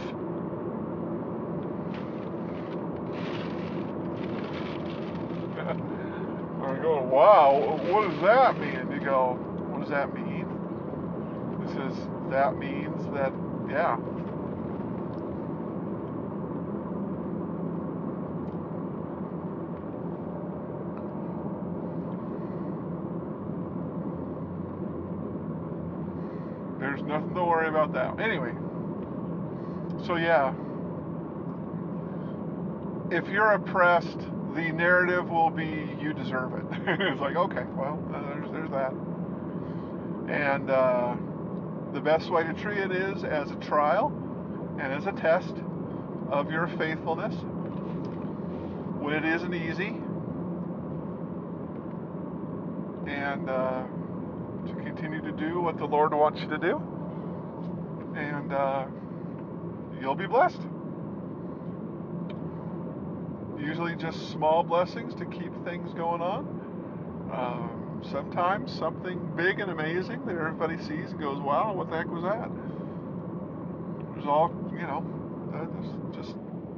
Speaker 1: Or you go, wow, what does that mean? You go, what does that mean? It says, that means that, yeah. There's nothing to worry about that. Anyway, so yeah, if you're oppressed, the narrative will be you deserve it. It's like, okay, well, there's that. And the best way to treat it is as a trial and as a test of your faithfulness when it isn't easy, and to continue to do what the Lord wants you to do, and you'll be blessed. Usually just small blessings to keep things going on. Sometimes something big and amazing that everybody sees and goes, wow, what the heck was that? It was all, you know, just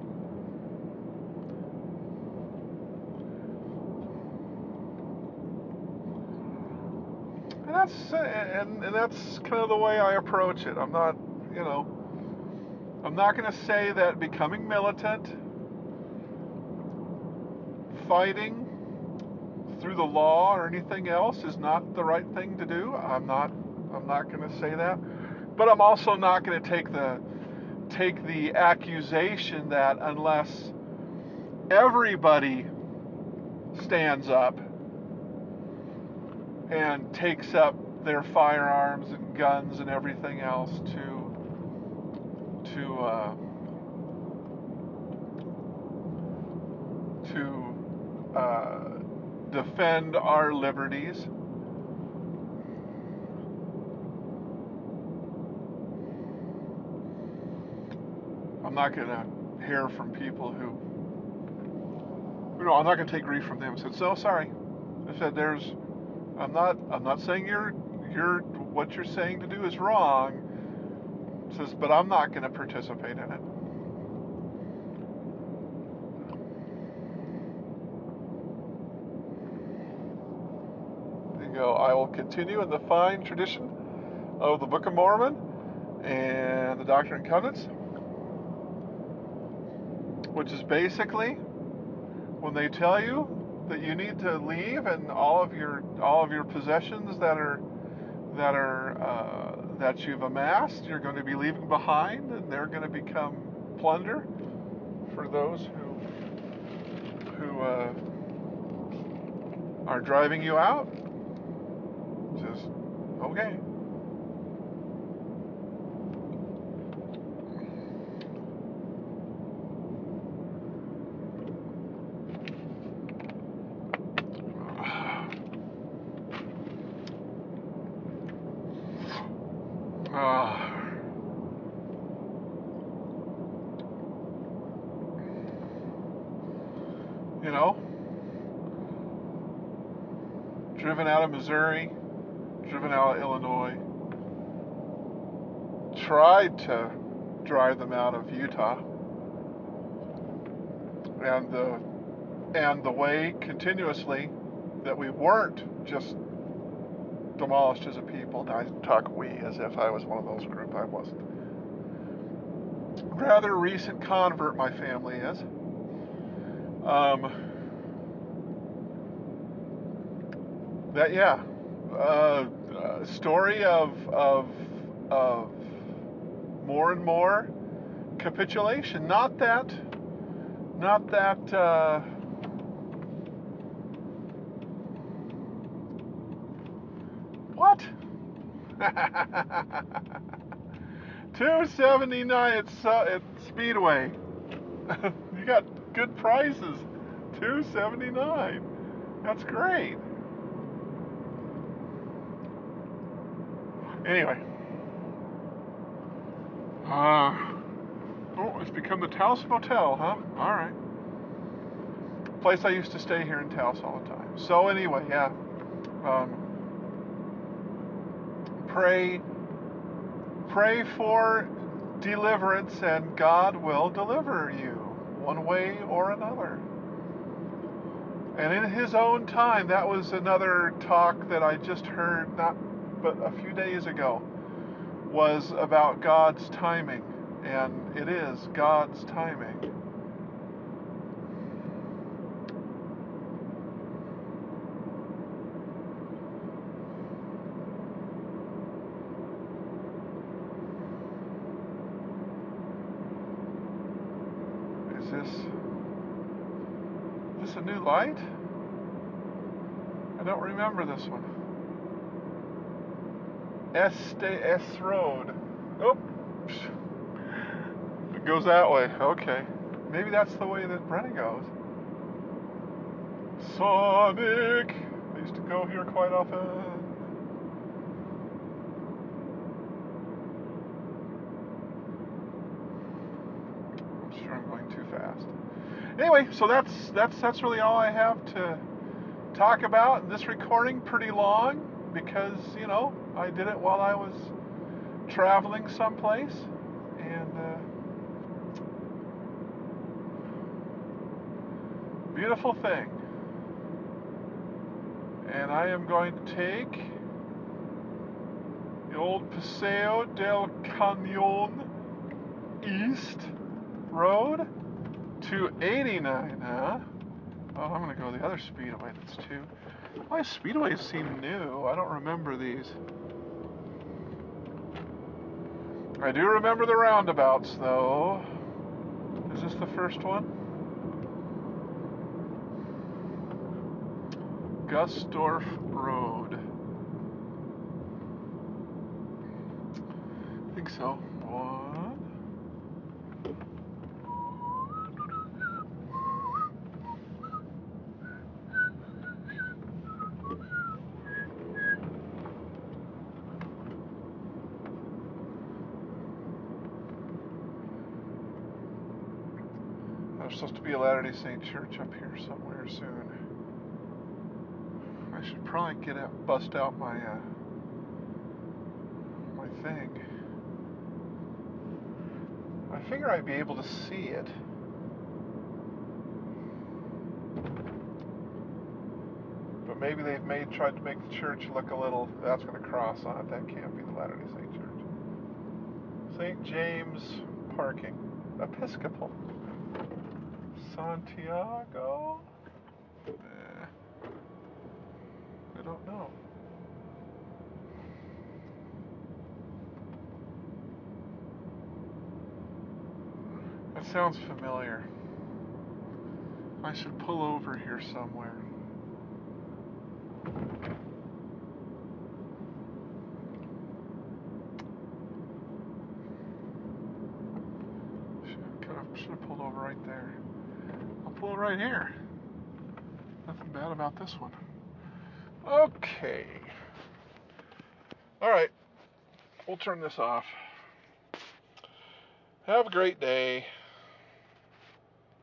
Speaker 1: and that's kind of the way I approach it. I'm not, you know, I'm not going to say that becoming militant, fighting through the law or anything else is not the right thing to do. I'm not going to say that. But I'm also not going to take the accusation that unless everybody stands up and takes up their firearms and guns and everything else to defend our liberties. I'm not going to hear from people who, you know, I'm not going to take grief from them. I said, so sorry. I said, I'm not saying what you're saying to do is wrong. It says, but I'm not going to participate in it. Go, I will continue in the fine tradition of the Book of Mormon and the Doctrine and Covenants, which is basically when they tell you that you need to leave and all of your possessions that you've amassed, you're going to be leaving behind, and they're going to become plunder for those who are driving you out. Just okay. You know, driven out of Missouri, driven out of Illinois, tried to drive them out of Utah, and the way continuously that we weren't just demolished as a people. Now I talk we as if I was one of those group. I wasn't. Rather recent convert, my family is. That yeah, story of more and more capitulation. Not that. What? 279 at Speedway. You got good prices. 279. That's great. Anyway, Oh, it's become the Taos Motel, huh? All right. Place I used to stay here in Taos all the time. So anyway, yeah. Um, pray for deliverance, and God will deliver you one way or another. And in His own time, that was another talk that I just heard not but a few days ago, was about God's timing, and it is God's timing. Is this a new light? I don't remember this one. S Road. Oh, it goes that way. Okay. Maybe that's the way that Brenna goes. Sonic. I used to go here quite often. I'm sure I'm going too fast. Anyway, so that's really all I have to talk about in this recording. Pretty long because, I did it while I was traveling someplace, and beautiful thing. And I am going to take the old Paseo del Cañon East Road to 89, huh? Oh, I'm going to go the other speedway. That's two. My speedways seem new. I don't remember these. I do remember the roundabouts, though. Is this the first one? Gusdorf Road. I think so. One. There's supposed to be a Latter-day Saint church up here somewhere soon. I should probably bust out my my thing. I figure I'd be able to see it. But maybe they've tried to make the church look a little. That's going to cross on it. That can't be the Latter-day Saint church. St. James parking. Episcopal. Santiago? I don't know. That sounds familiar. I should pull over here somewhere. Should have pulled over right there. I'll pull it right here. Nothing bad about this one. Okay. Alright. We'll turn this off. Have a great day.